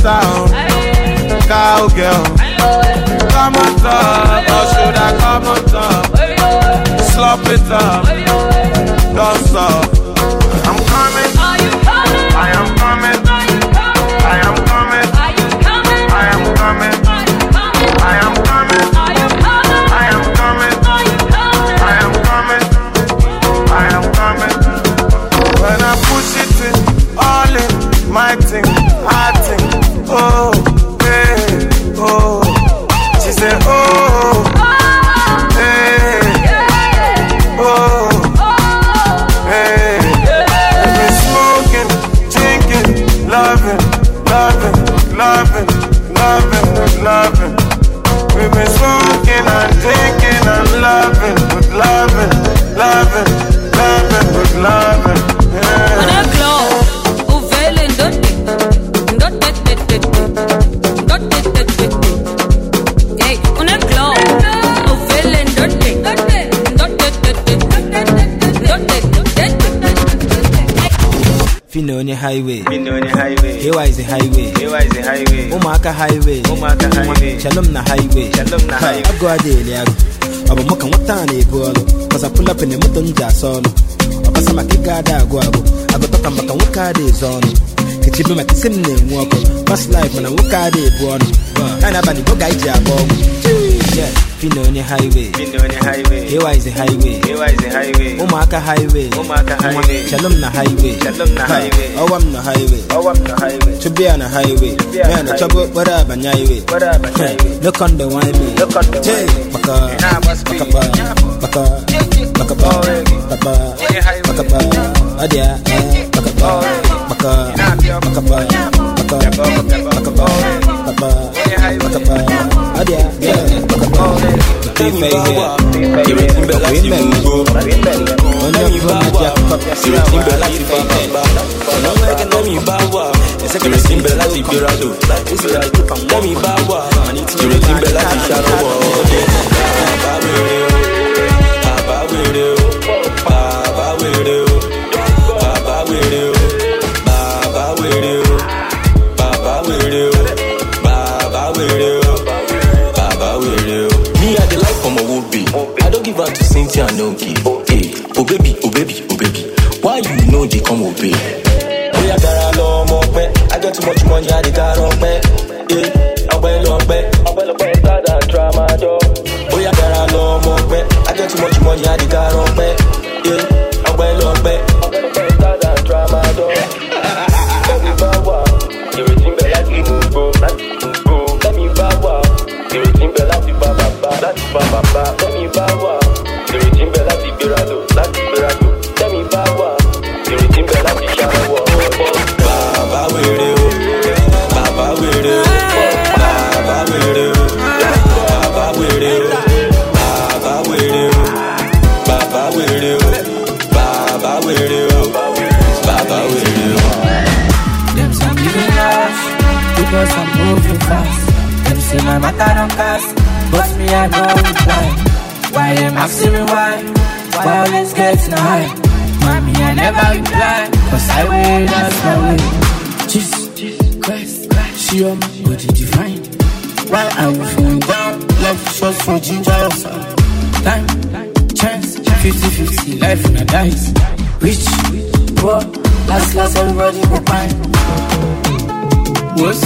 [SPEAKER 1] sound. Cowgirl. Come on top, or should I come on top? Slop it up, don't stop. I'm coming. Are you coming? I am coming. Are you coming? I am coming. Are you coming? I am coming. I am coming. Are you coming? I am coming. Are you coming? I am coming. I am coming. When I push it in, all in, my thing, I think, oh, hey, oh. She said, oh, hey, oh, hey. We've been smoking, drinking, loving, loving, loving, loving, loving. We've been smoking and drinking and loving, but loving, loving, loving, but loving. Yeah.
[SPEAKER 3] On a glow, ou velen dotte, hey, on a glow, ou velen dotte,
[SPEAKER 24] Fino on the highway, here is the highway, Umaka highway, Shalom na highway, I go a daily, I'm a mock and what time because I pull up in the Mutunja solo. Sama kigada guago agotoka mpaka wukade zone kichibe makisimne mwako past life na wukade bwono kana bani boga ija bogo yeah fino on the highway here is the highway umaka highway shalom na highway awam na highway to be on a highway man the trouble whatever nyaiwe look on the wine me hey baka adia
[SPEAKER 8] To Cynthia Noki. Hey, oh baby, why you know they come obey? We are gara lo mo pe. I got too much money, I dey gara pe. Yeah, I'll pay that drama do. We are gara lo mo pe. I got too much money, I dey gara pe. Yeah, I'll pay that drama do. Let me bawa, everything be like it go. Let me bawa, everything be like it baba. Let me bawa.
[SPEAKER 12] Because I'm moving fast. Them say my matter don't cast, but me I know it's why. Why them asking me why? Why always getting high? Mommy I never reply, cause I way that's my way. Jesus Christ, she on my body divine. Why are you feeling down? Life shots for ginger or some time, chance, 50-50, life in a dice. Rich, poor, last everybody go fine. What's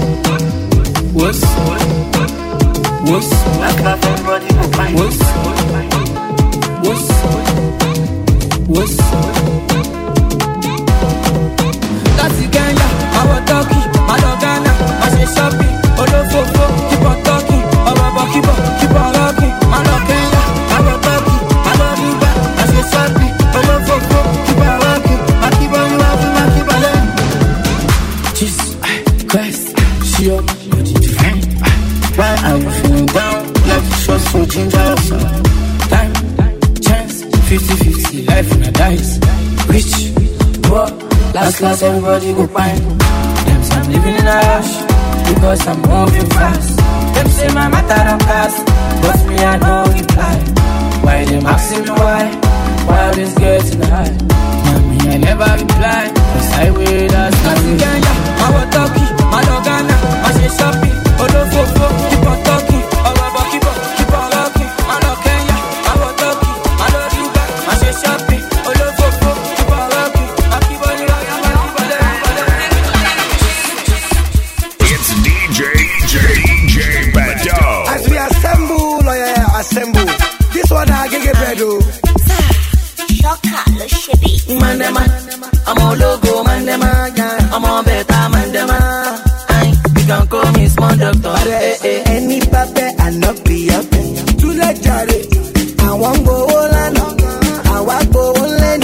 [SPEAKER 12] that's the Kenya, our talkie, Madogana, I say shopping, Olofofo, keep on talking, keep on rocking, Madogana, our talkie, Madogana, I say shopping, Olofofo, keep on rocking, I keep on laughing, Jesus Christ, she up, body divine. Why are you feeling down? Like shots for ginger or some time, chance, 50-50, life in a dice. Rich, poor, last everybody go fine. Them say I'm living in a rush because I'm moving fast. Them say my matter don't cast, but me I no reply. Why them asking me why? Why all this getting high? Mommy I never reply, cause I wait that's not the Kenya, our talkie. Malogana, I say shopping, Olofofo, keep on talking, Oraba, keep on rocking, Malo Kenya, I was talking, Malo Riba, I say shopping, Olofofo, keep on rocking, I keep on rocking,
[SPEAKER 6] It's DJ Bado.
[SPEAKER 23] As we assemble, this one I get better.
[SPEAKER 12] Mandema, I'm a logo, Mandema, yeah. I'm a beta, Mandema. You can call me small doctor.
[SPEAKER 23] Any papa, I not be up. To let Jare, I want go on, I want go on.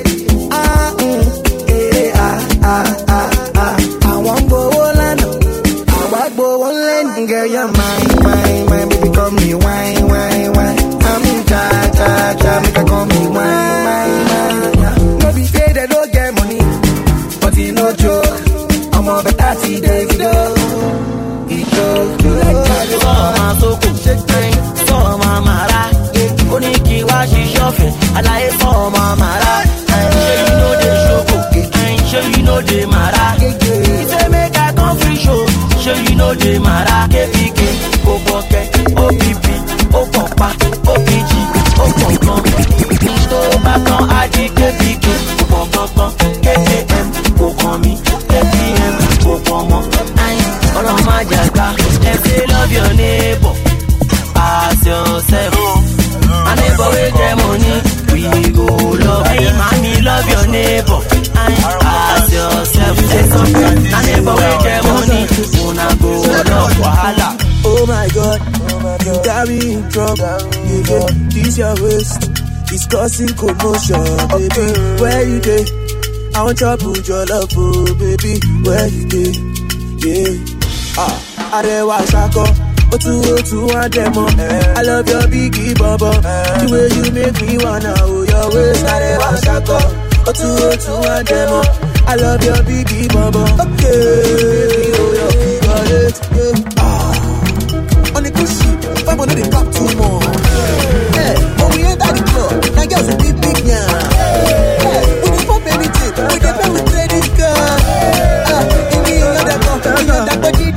[SPEAKER 23] I want go on, I want go on. Girl, you're mine, baby, call me wine. I'm in cha, make her call me wine. No be say they don't get money, but it no joke. I'm a better see Davido. It joke to like
[SPEAKER 12] Soma soko, Soma mara, Oniki washi shofe, Alaye Soma mara. Sure you know the shoko, sure you know the mara. He say make a come free show, sure you know the mara. KPK, Oboke, OPP, Opopa, OPG, Opopon. Nito baton adi KPK, Opopon, KTM, Okomi, KTM, Opomo. All my jaga, and say love your neighbor as yourself. A neighbor with their money, we go love him. Mommy, love your neighbor as yourself. A neighbor with their money, wanna go love wahala.
[SPEAKER 23] Oh my God, you got me in trouble. Yeah, this your waist, it's causing commotion, baby. Where you dey? I want to put your love, oh baby. Where you dey? Yeah. Arewa Shako, Otu and demo. I love your biggie bubble. The way you make me wanna hold your waist. Arewa Shako, Otu and demo. I love your biggie bubble. Okay, baby, hold your big wallet. On the cushy, five on the cup too more. Hey, when we enter the club, now girls will be big now. Hey, we dey pop anything, we dey pay with credit card. In the other cup, in the body.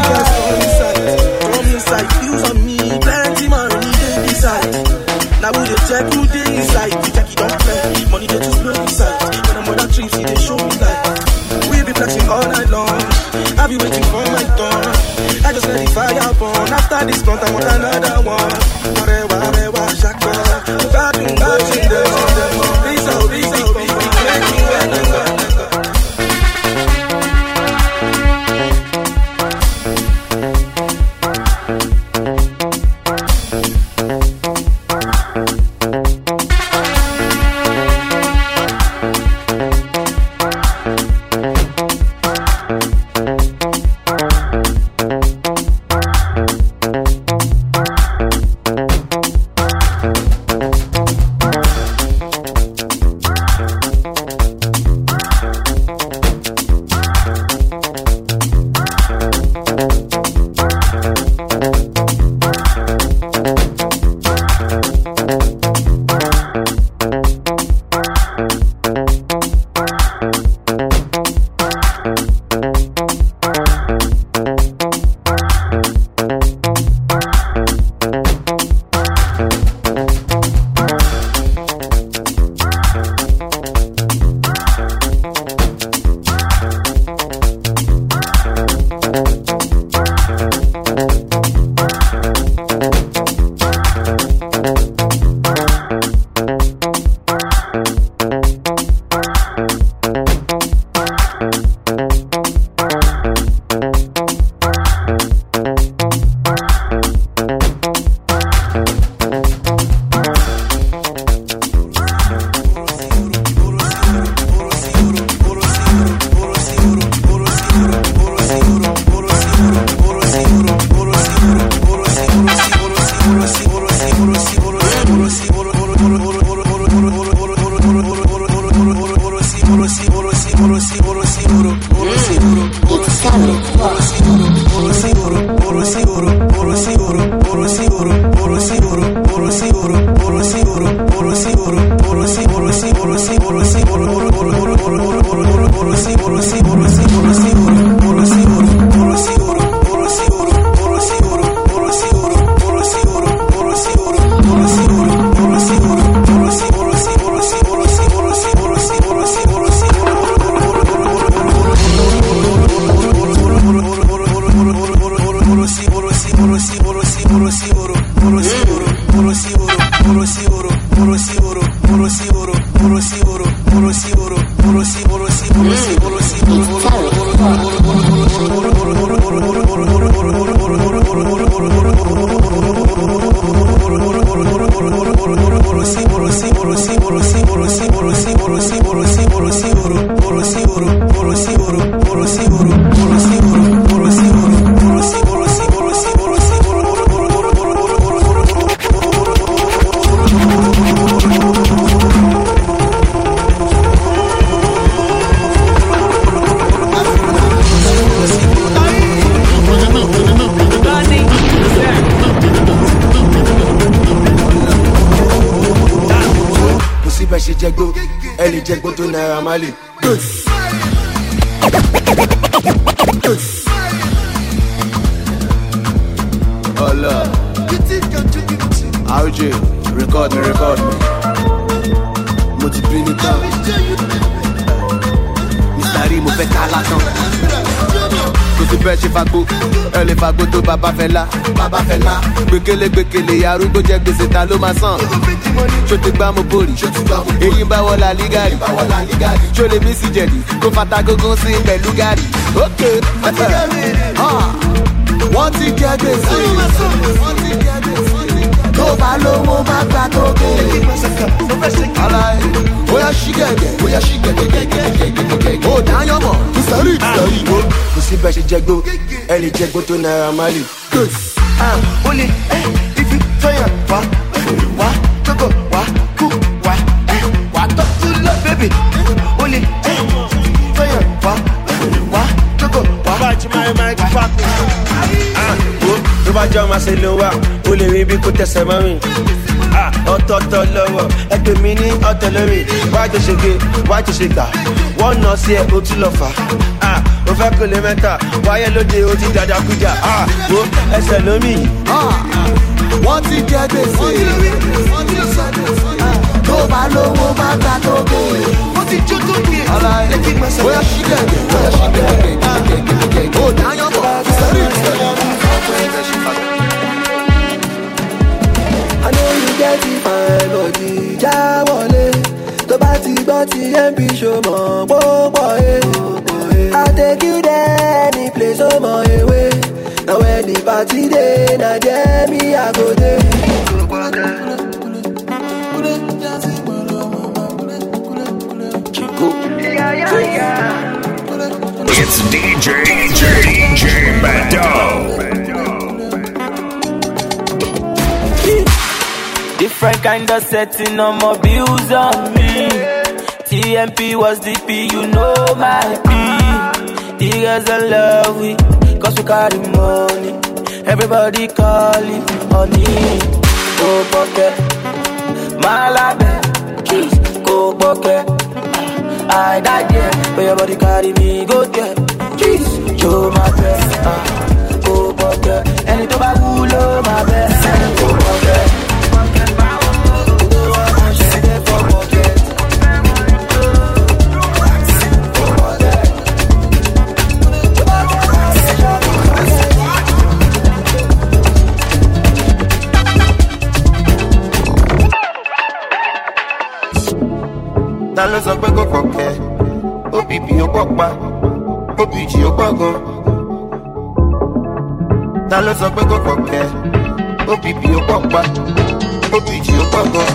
[SPEAKER 23] Use on me, plenty money inside. Now we dey check who dey inside. We check it don't play, money they just blow inside. When I'm on that trip, see they show me like we be flexing all night long. I be waiting for my turn. I just let the fire burn. After this blunt, I want another one. Arewa Shaka, Badun, Please, make me well.
[SPEAKER 2] Ellie Jagbo to Naira Marley. Allah, RJ, record me. Multiplicate. Mr. Rimo fait calaton. Kò sí bẹ́ẹ̀ ṣe fagbó, ẹ lè fagbó tó bàbá fẹ́ la. Gbèkélé arúgbó jẹ gbèsè ta ló máa san. Ṣó ti gbá mo bòrì, èyí ń bá wọ la lígàrì. Ṣó lè mí sí jẹ̀dí, kó fata gógó sí pẹ̀lú gàrì. Ókè, wọ́n ti jẹ gbèsè. Tó bá lówó má gbà tó ké. Bóyá ṣí gẹ̀gẹ̀. Ó dáyọ̀ mọ̀, ìsọ̀rí. Kò sí bẹ́ẹ̀ ṣe jẹgbó, ẹ lè jẹgbó tó Naira Marley.
[SPEAKER 5] Ó lè if you tọ́yàn wá tókò wá kú wá tọ́jú lọ bébì. Ó lè tọ́yàn wá tókò wá.
[SPEAKER 13] Bàbá jí máa kí fàkùn. Tó bá jẹ́ ọmọ ṣe ló wà, ó lè rí bí kò tẹ̀sẹ̀ mọ́ mi. Ọ̀tọ̀ọ̀tọ̀ lọ́wọ́, ẹgbẹ́ mi ní ọ̀tọ̀ lórí. Wáyé tó ṣe gé, wáyé tó ṣe gbà. Wọ́n nà sí ẹ̀ ó tún lọ fà. Ó fẹ́ kó lè mẹ́ta, wáyé lóde ó ti dàda kújà. Wo ẹsẹ̀ lómi.
[SPEAKER 2] Wọ́n ti jẹ gbèsè. Tó bá lówó má gbà tó ké.
[SPEAKER 5] Wọ́n ti jó tó ké.
[SPEAKER 2] Bóyá ṣí gẹ̀gẹ̀. Ó dáyọ̀ mọ̀, ìsọ̀rí.
[SPEAKER 16] I know you get it fine, body já wọlé. Tó bá ti gbọ́ ti MP show mọ̀ púpọ̀ I take you there, any place on my way. Now when the party day, na there me I go there.
[SPEAKER 6] It's DJ Bando.
[SPEAKER 8] Different kind of setting on my bills on me. TMP was DP, you know my P. The girls in love with, cause we carry money. Everybody calling honey. Go pocket, my labe, keys, go pocket. I died there, but your body carry me, go there. Keys, show my best, go pocket. And it over wool, my best, go pocket.
[SPEAKER 2] Ta ló sọ pé kò kọ̀kẹ́, OPP ó pọ̀ pa, OPG ó pọ̀ gan. Ta ló sọ pé kò kọ̀kẹ́, OPP ó pọ̀ pa, OPG ó pọ̀ gan.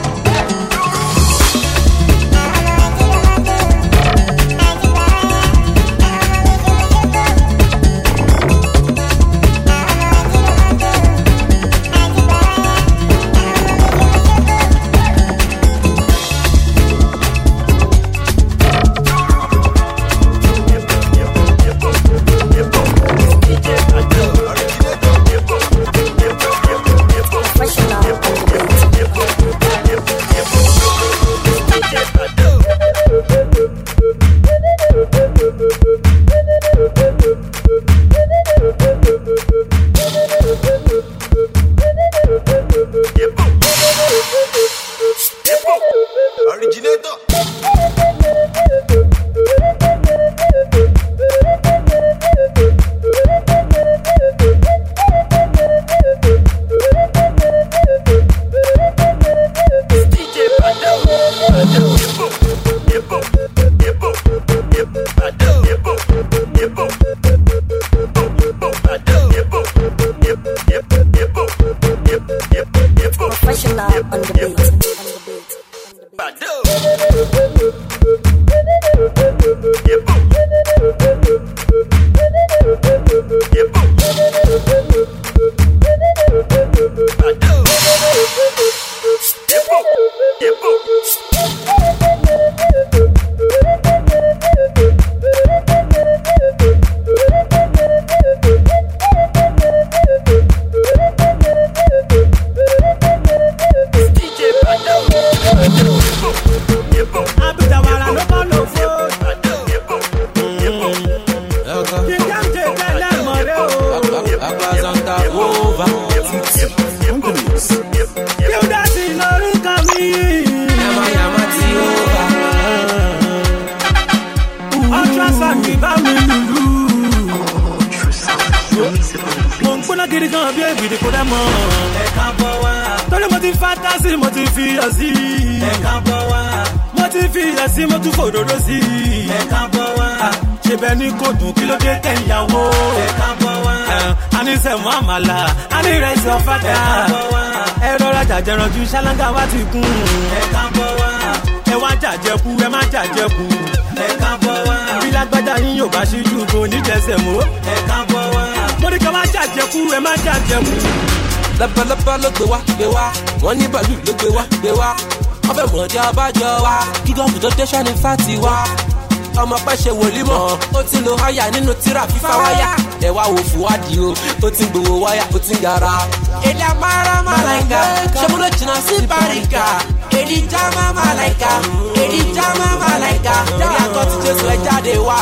[SPEAKER 4] gidi gan bí èbìdì kò dẹ́ mọ́. Ẹ káàbọ̀ wá. Torí mo ti fantasi, mo ti fi yọ̀ sí. Ẹ káàbọ̀ wá. Mo ti fi yọ̀ sí, mo tún fòdòdó sí. Ẹ káàbọ̀ wá. Ṣé bẹ́ẹ̀ ni kò dùn kí ló dé kẹ́yàwó? Ẹ káàbọ̀ wá. A ní sẹ̀mọ́ àmàlà, a ní ìrẹsì ọ̀fadà. Ẹ káàbọ̀ wá. Ẹ rọra jàjẹranjú ṣáláńgá wá ti kún. Ẹ káàbọ̀ wá. Ẹ wá jàjẹkú, ẹ má jàjẹkú. Ẹ káàbọ̀ wá. Bí lágbájá yín yóò bá ṣíjú kò ní jẹsẹ̀ mọ́. Ẹ káàbọ̀ wá. Mo ní ká má jàjẹkú, ẹ má jàjẹkú.
[SPEAKER 15] Labalábá ló gbé wá, wọ́n ní bàálù ló gbé wá. Wọ́n fẹ́ mọ̀ jẹ́ abájọ wa, kí gọ́ọ̀fù tó dé ṣáni fáti wá. Ọmọ pẹ́ ṣe wòlímọ̀, ó ti lo háyà nínú tíra fífa wáyà. Ẹ wá wo fùwádìí o, ó ti gbowó wáyà, ó ti gara. Èdè àmàrà màláìka, ṣọ́múlò jìnnà sí bàríkà. Èdè jámá màláìka, èdè jámá màláìka. Lórí àgọ́ tí Jésù ẹ jáde wá.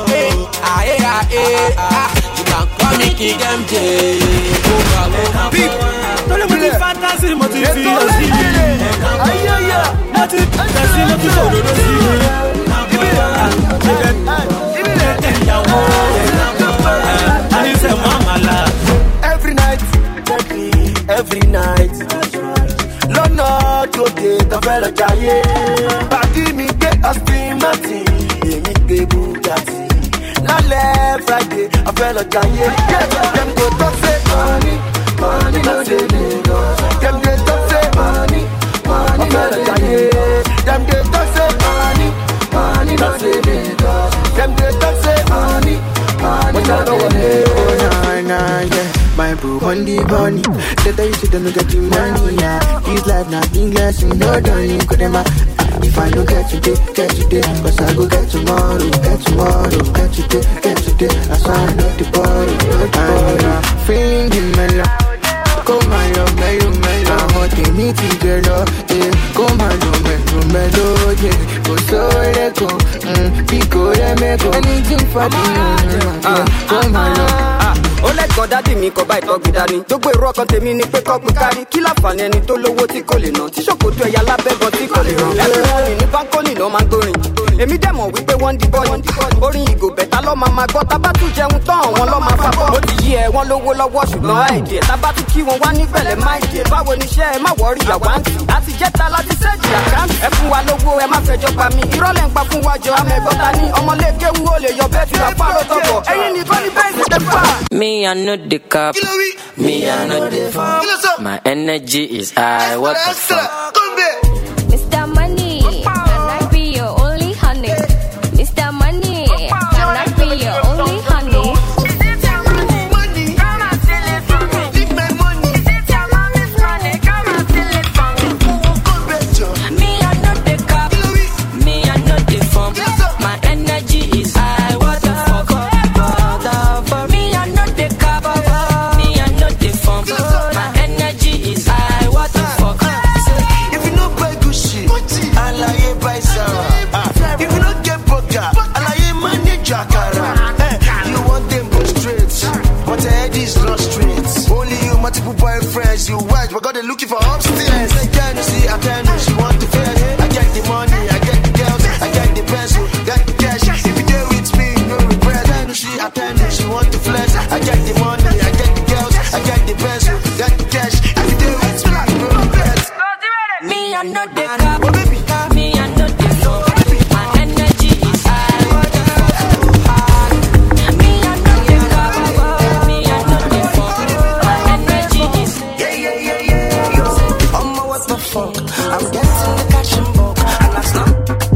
[SPEAKER 15] You can call me King MJ.
[SPEAKER 4] Torí mo ti fantasi, mo ti fi yọ̀ sí. Mo ti tẹ̀sí, mo ti fòdòdó sí.
[SPEAKER 5] Every night, lọ́nà tó dé tó fẹ́ lọ jayé. Bàdí mi gbé Austin Martin, èmi gbé Bugatti. Lálẹ́ Friday, a fẹ́ lọ jayé. Dem go talk say money no dey Lagos. Dem dey talk say money a fẹ́ lọ jayé. Dem dey talk say money no dey Lagos. Dem dey talk say money no dey Lagos. My bro on the bunny, said that you should don't get the money, yeah. This life not English, you know don't you could have. If I don't get today, cause I go get tomorrow. That's why I know the bottle. I'm feeling the mellow. Come on, mellow. I'm hot in it, girl, yeah. Come on, mellow, yeah. Go so let go, pico, let me go. Anything for the come on,
[SPEAKER 17] ó lẹ́kọ̀ọ́ dádì mi kọ́ bá ìtọ́jú dání gbogbo èrò ọkàn tèmi ni pé kọ́ pé kárí kí láǹfààní ẹni tó lówó tí kò lè ná tí ṣòkòtò ẹ̀yà lábẹ́ gan tí kò lè ràn ẹlòmíràn ní báńkólì náà máa ń gbórin èmi dẹ̀ mọ̀ wípé wọ́n ń di bọ́ọ̀lù orin ìgò bẹ̀tà lọ́ máa gbọ́ tábà tún jẹun tán àwọn lọ́ máa fa bọ́ ó ti yí ẹ wọ́n lówó lọ́wọ́ ṣùgbọ́n àìdí ẹ̀ tábà tún kí wọn wá nígbẹ̀lẹ̀ máìdí ẹ̀ báwo ni iṣẹ́ ẹ má wọ́ọ̀rì àwáǹtì àti jẹ́ta láti sẹ́ẹ̀jì àkáǹtì ẹ fún wa lówó ẹ má fẹjọ́ pa mí ìrọ́lẹ̀ ń pa fún wájọ amẹ́gbọ́ta ní ọmọlẹ́gẹ́wú ó lè yọ bẹ́ẹ̀ tìrà pàrọ̀ tọkọ̀ ẹ̀yìn nìkan ní bẹ́ẹ̀ ṣe fà.
[SPEAKER 9] Me, I know the cup. Me, I know the fuck. My energy is high. What the fuck?
[SPEAKER 20] Mr. Money, can I be your only honey? Mr. Money, can I be your only honey?
[SPEAKER 9] Me, I know the cup. Me, I know the form. My energy is high. What the fuck? Me, I know the cup. Me, I know the form. My energy is high. What the fuck?
[SPEAKER 5] If you know buy Gucci, I like buy Zara. If you don't get poker, I like money Jacara. You want them go straight, but your head is not straight. Only you multiple boyfriends, you watch, but God they looking for upstairs. Can you see? I can she want to fetch. I get the money, I get the girls, I get the pencil, got the cash. If you deal with me, no regret. Can you see? I can she want to flex. I get the money, I get the girls, I get the pencil, got the cash. If you deal with me, no regret.
[SPEAKER 9] Me, I know the cup. Me, I know the flow. My energy is high. What the fuck? Me, I know the cup. Me, I know the fuck. My energy is
[SPEAKER 5] What the fuck? I'm getting the cash in bulk, and I stop.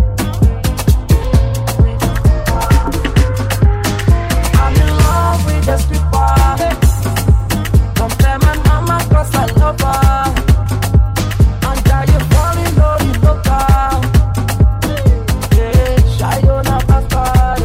[SPEAKER 25] I'm in love with the stripper. Don't tell my mama 'cause I love her. And I you falling low, you look out. Yeah, shy on a bastard.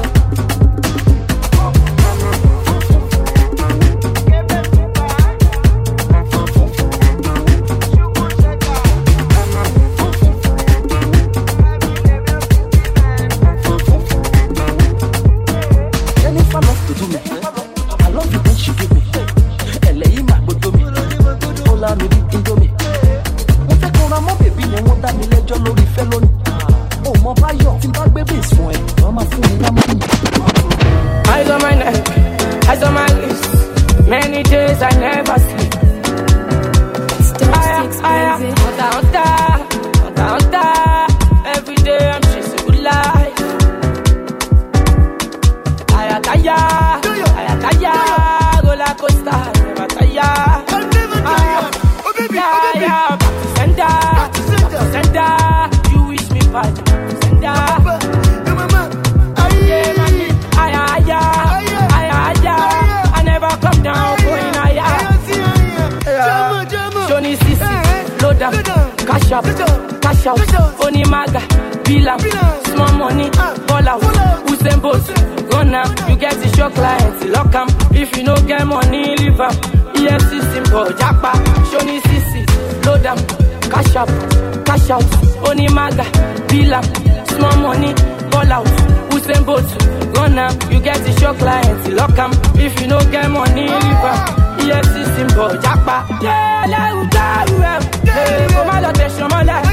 [SPEAKER 25] Jennifer love to do me. I love you when she give me. Ẹlẹ́yìí máa gbódò mi. Ó lá mi bí Indomie. Mo fẹ́ kó ra mọ́ bèbí yẹn wọ́n dá mi lẹ́jọ́ lórí ìfẹ́ lónìí. Ó mọ báyọ̀ tí n bá gbé bèsì fún ẹ. Wọ́n máa fún mi lámọ́ mi. Eyes on my neck, eyes on my lips. Many days I never
[SPEAKER 10] up, cash out, Oni Maga, Bila, small money, ball out, Usain Bolt, run now, you get the show clients, lock 'em. If you no get money, leave 'em. EFC symbol, Japa, Shoni CC, load 'em, cash up, cash out, Oni Maga, Bila, small money, ball out, Usain Bolt, run now, you get the show clients, lock 'em. If you no get money, leave 'em. EFC symbol, Japa, yeah, la uga, come on, let us show my life.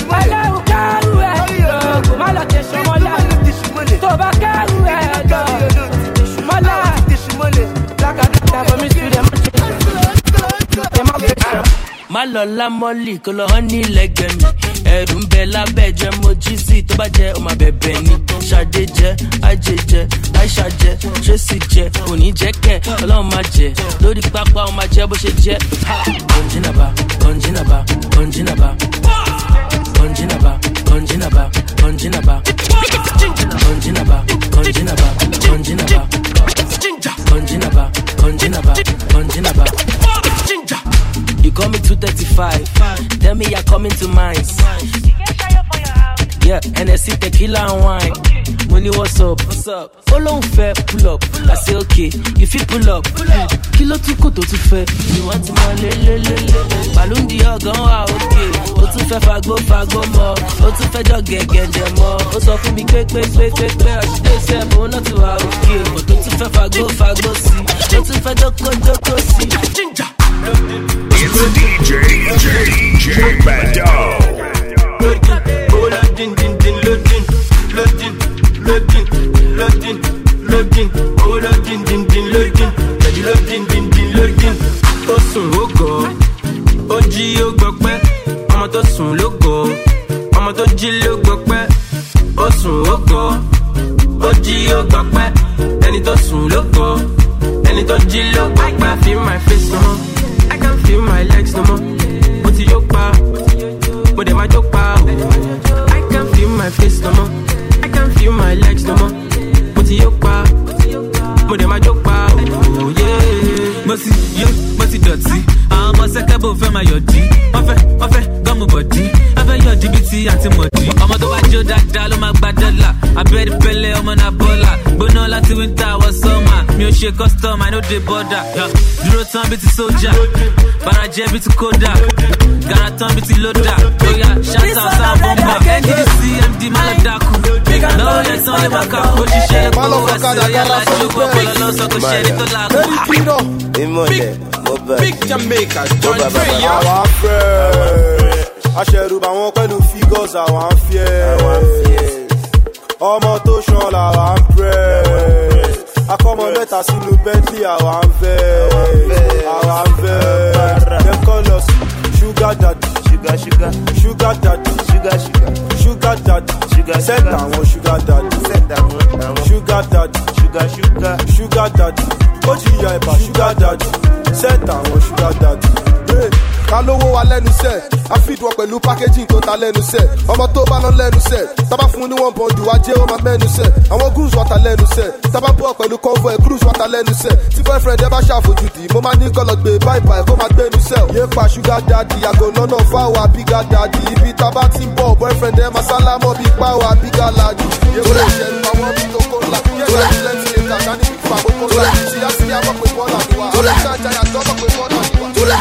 [SPEAKER 11] Malola Molly, kolo honey lẹ́gẹ̀ mi. Ẹ̀rù ń bẹ lábẹ́ jẹ́ mojí sí tó bá jẹ́ ọmọ bẹ̀bẹ̀ ni. Ṣadé jẹ́, Ajé jẹ́, Aisha jẹ́, Tracy jẹ́, òní jẹ́ kẹ̀, Ọlọ́run máa jẹ́. Lórí pápá ọmọ jẹ́ bó ṣe jẹ́. Kọ̀njínàbà, kọ̀njínàbà, kọ̀njínàbà. Kọ̀njínàbà, kọ̀njínàbà, kọ̀njínàbà. Kọ̀njínàbà, kọ̀njínàbà, kọ̀njínàbà. Kọ̀njínàbà, kọ̀njínàbà, kọ̀njínàbà. You call me 235. Tell me you're coming to mine. Yeah, NSC tequila and wine. Money, what's up? What's up? Follow fair, pull up. I say okay, you fit pull up. Kilo tu koto tu fair. You want more le. Balloon di ogan wa okay. O tu fẹ́ fagbo more. O tu fẹ́ jọ gẹ̀gẹ̀ more. O sọ fún mi pé. Ọ̀ṣìdé ṣe mo náà ti wà okay. O tu fẹ́ fagbo sí. O tu fẹ́ jókòó sí. Ginger.
[SPEAKER 6] It's DJ Bando.
[SPEAKER 18] Loading. Ó sùn ó gọ̀, ó jí ó gbọpẹ́. Ọmọ tó sùn ló gọ̀, ọmọ tó jí ló gbọpẹ́. Ó sùn ó gọ̀, ó jí ó gbọpẹ́. Ẹni tó sùn ló gọ̀, ẹni tó jí ló gbọpẹ́. I feel my face no more, I can't feel my legs no more. Mo ti yó pa, mo dẹ̀ máa jó pa o. I can't feel my face no more, I can't feel my legs no more. Mo ti yó pa, mo dẹ̀ máa jó pa o. Mo ti dọ̀tí, àwọn ọmọ sẹ́kẹ́bù fẹ́ máa yọ̀dí. Wọ́n fẹ́ gọ́mù bọ̀dí, wọ́n fẹ́ yọ̀dí bí ti àti mọ̀dí. Ọmọ tó bá jó dáadáa ló máa gba dọ́là. Abẹ́rẹ́ pẹ́lẹ́ ọmọ náà bọ́là. Gbóná láti wíńtà wọ sọ́mà. Mi ò ṣe custom, I no dey border. Dúró tán bí ti sójà, bàrà jẹ́ bí ti kódà. Gàrà tán bí ti lódà. Oya ṣáta ọ̀sán bọ́mbà. NDC MD Maladaku. Lọ́wọ́ lẹ́sàn lè máa kà ó ṣiṣẹ́ kó wá sí ọ̀yá lájú gbogbo lọ́sọ̀ kò ṣe ní tó lágùn.
[SPEAKER 1] Big Jamaica, John Frey, àwọn afẹ́. Aṣẹ̀rùbà wọn pẹ̀lú figures àwọn afẹ́. Ọmọ tó ṣan làwọn afẹ́. Akọ́mọ mẹ́ta sínú Bentley àwọn afẹ́. Dem call us sugar daddy. Sugar daddy. Send àwọn sugar daddy. Sugar daddy. Ó jìyà ẹ̀bà sugar daddy. Send àwọn sugar daddy. Ká lówó wa lẹ́nu sẹ́, a feed wọn pẹ̀lú packaging tó ta lẹ́nu sẹ́. Ọmọ tó bá lọ lẹ́nu sẹ́, tábà fún ní 1 bond wá jẹ́ ó máa mẹ́nu sẹ́. Àwọn cruise wata lẹ́nu sẹ́, tábà bọ̀ pẹ̀lú convoy cruise wata lẹ́nu sẹ́. Tí boyfriend ẹ bá ṣàfojúdi, mo máa ní kọ́lọ̀ gbé bye kó máa gbénu sẹ́. Yé pa sugar daddy, yàgò lọ́nà fáwọn àbígá daddy. Ibi tábà ti ń bọ̀, boyfriend ẹ máa sálámọ̀ bí pàwọ̀ àbígá làjù. Yé kó lè ṣẹ̀rù àwọn bí tó kó ńlá. Yé kó lè lẹ́ntì lè kà ká ní fífa kókó ńlá. Síyá mọ̀ pé bọ́ọ̀lù àdìwà. Ọ̀rẹ́ ìtajà yàtọ̀ mọ̀ pé bọ́ọ̀lù àdìwà.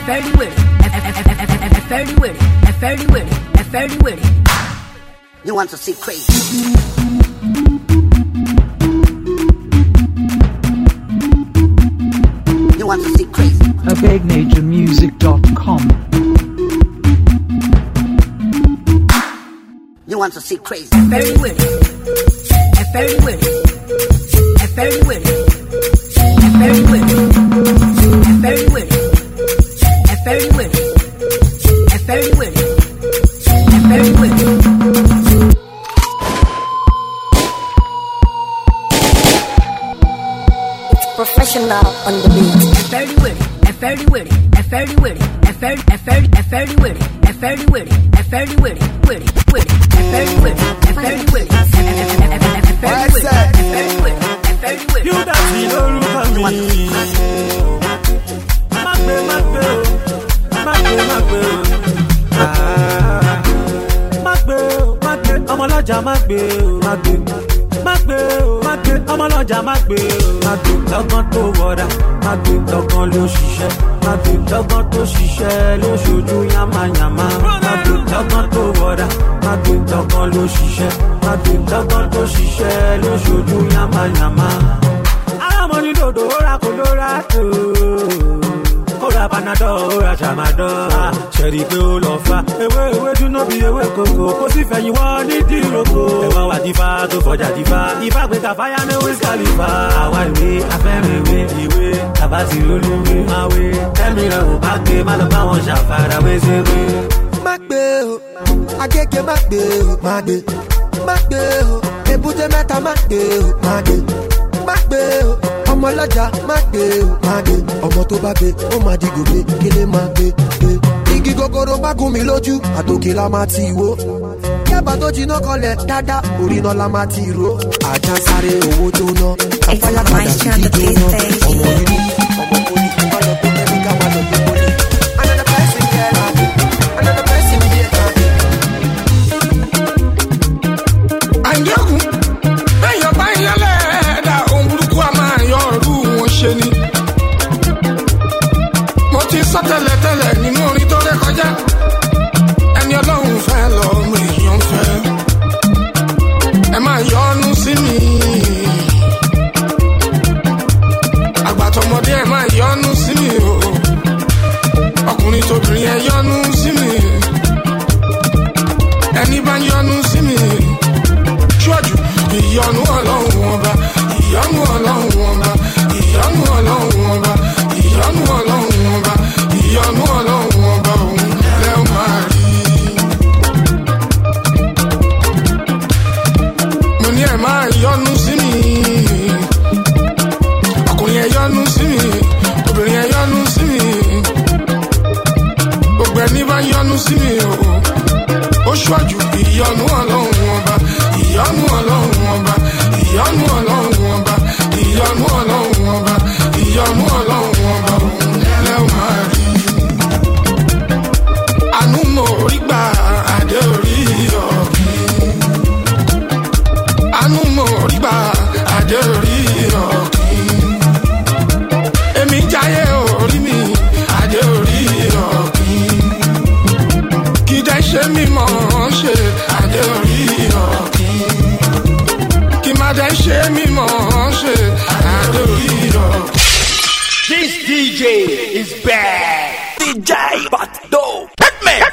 [SPEAKER 12] fairly with it, fairly with it, fairly with it, fairly with it.
[SPEAKER 7] You want to see crazy? You want to see crazy?
[SPEAKER 14] AbegNatureMusic.com.
[SPEAKER 7] You want to see crazy?
[SPEAKER 12] Fairly with it, fairly with it, fairly with it, fairly with it, fairly with it, fairly with it, fairly with it, fairly with it.
[SPEAKER 7] Professional on the beat.
[SPEAKER 12] Fairly with it, fairly with it, fairly with it, fairly with it, fairly with it, fairly with it, with it, with it, fairly with it, fairly with it, fairly with it, fairly with it.
[SPEAKER 4] You that you don't look at me. Magbe, ọmọlọ́jà magbe, ọmọlọ́jà magbe, lọ́gán tó wọ̀dà, lọ́gán ló ṣiṣẹ́, lọ́gán tó ṣiṣẹ́ ló ṣojú yamayama, lọ́gán tó wọ̀dà, lọ́gán ló ṣiṣẹ́, lọ́gán tó ṣiṣẹ́ ló ṣojú yamayama. Alámọ̀ní dòdò ó ra Colorado, ó ra Panadol, ó ra Tramadol, ṣẹ̀rí pé ó lọ fa ewé dúná bí ewé kòkó, kó sì fẹ̀yìn wọ́n ní dìrókò. Ẹ̀wọ̀n wà dífá tó fọjà dífá, ifá gbé kàfáyà ní Wiz Khalifa. Àwa ìwé afẹ́rẹ́ ìwé tàbá ti olúwe máa wé. Tẹ́mi rẹ̀ ò bá gbé má lọ bá wọn ṣàfarawé ṣeré.
[SPEAKER 23] Má gbé o, Agége má gbé o, má gbé. Má gbé o, Èbúté Mẹ́ta má gbé o, má gbé. Má gbé o, ọmọlọ́jà má gbé o, má gbé. Ọmọ tó bá gbé, ó máa di gòbe, kílé má gbé. Igi gogoro bá gún mi lójú, àtòkè la máa ti wó. Kẹ́bà tó jiná kọlẹ̀ dáadáa, orí náà la máa ti ró. Àjà sáré owó tó ná, àfáyà padà sí jíjó náà. Ọmọ nínú, ọmọ poli, má lọ pé kẹ́míkà má lọ pé poli. Another person here, another person here.
[SPEAKER 19] Àǹjọ́gùn, bẹ́yàn bá yẹn lẹ́ẹ̀dá, ohun burúkú a máa yọ ọ̀rú wọn ṣe ni. Mo ti sọ tẹ́lẹ̀tẹ́lẹ̀ nínú orin tó ré kọjá. Ẹni Ọlọ́run fẹ́ lọ́mọ èèyàn fẹ́. Ẹ máa yọ́nú sí mi. Àgbàtọ̀mọdé ẹ máa yọ́nú sí mi o. Ọkùnrin tóbìnrin ẹ yọ́nú sí mi. Ẹni bá yọ́nú sí mi. Ṣọ́jú ìyọ́nú Ọlọ́run ọba, ìyọ́nú Ọlọ́run ọba, ìyọ́nú Ọlọ́run ọba, ìyọ́nú Ọlọ́run ọba, ìyọ́nú Ọlọ́run ọba òun lẹ́ ó máa rí. Mo ní ẹ máa yọ́nú sí mi. Ọkùnrin ẹ yọ́nú sí mi, obìnrin ẹ yọ́nú sí mi. Gbogbo ẹni bá yọ́nú sí mi o. Ó ṣọ́jú ìyọ́nú Ọlọ́run ọba, ìyọ́nú Ọlọ́run ọba, ìyọ́nú Ọlọ́run ọba, ìyọ́nú Ọlọ́run ọba, ìyọ́nú Ọlọ́run ọba òun lẹ́ ó máa rí. Àánú mo rí gbà adé orí ọ̀gbìn. Àánú mo rí gbà adé orí ọ̀gbìn. Èmi jáyé orí mi adé orí ọ̀gbìn. Kìdá ṣe mímọ́ ṣe adé orí ọ̀gbìn. Kì má dá ṣe mímọ́ ṣe adé orí ọ̀gbìn.
[SPEAKER 21] This DJ is bad. DJ Bato. Hitman.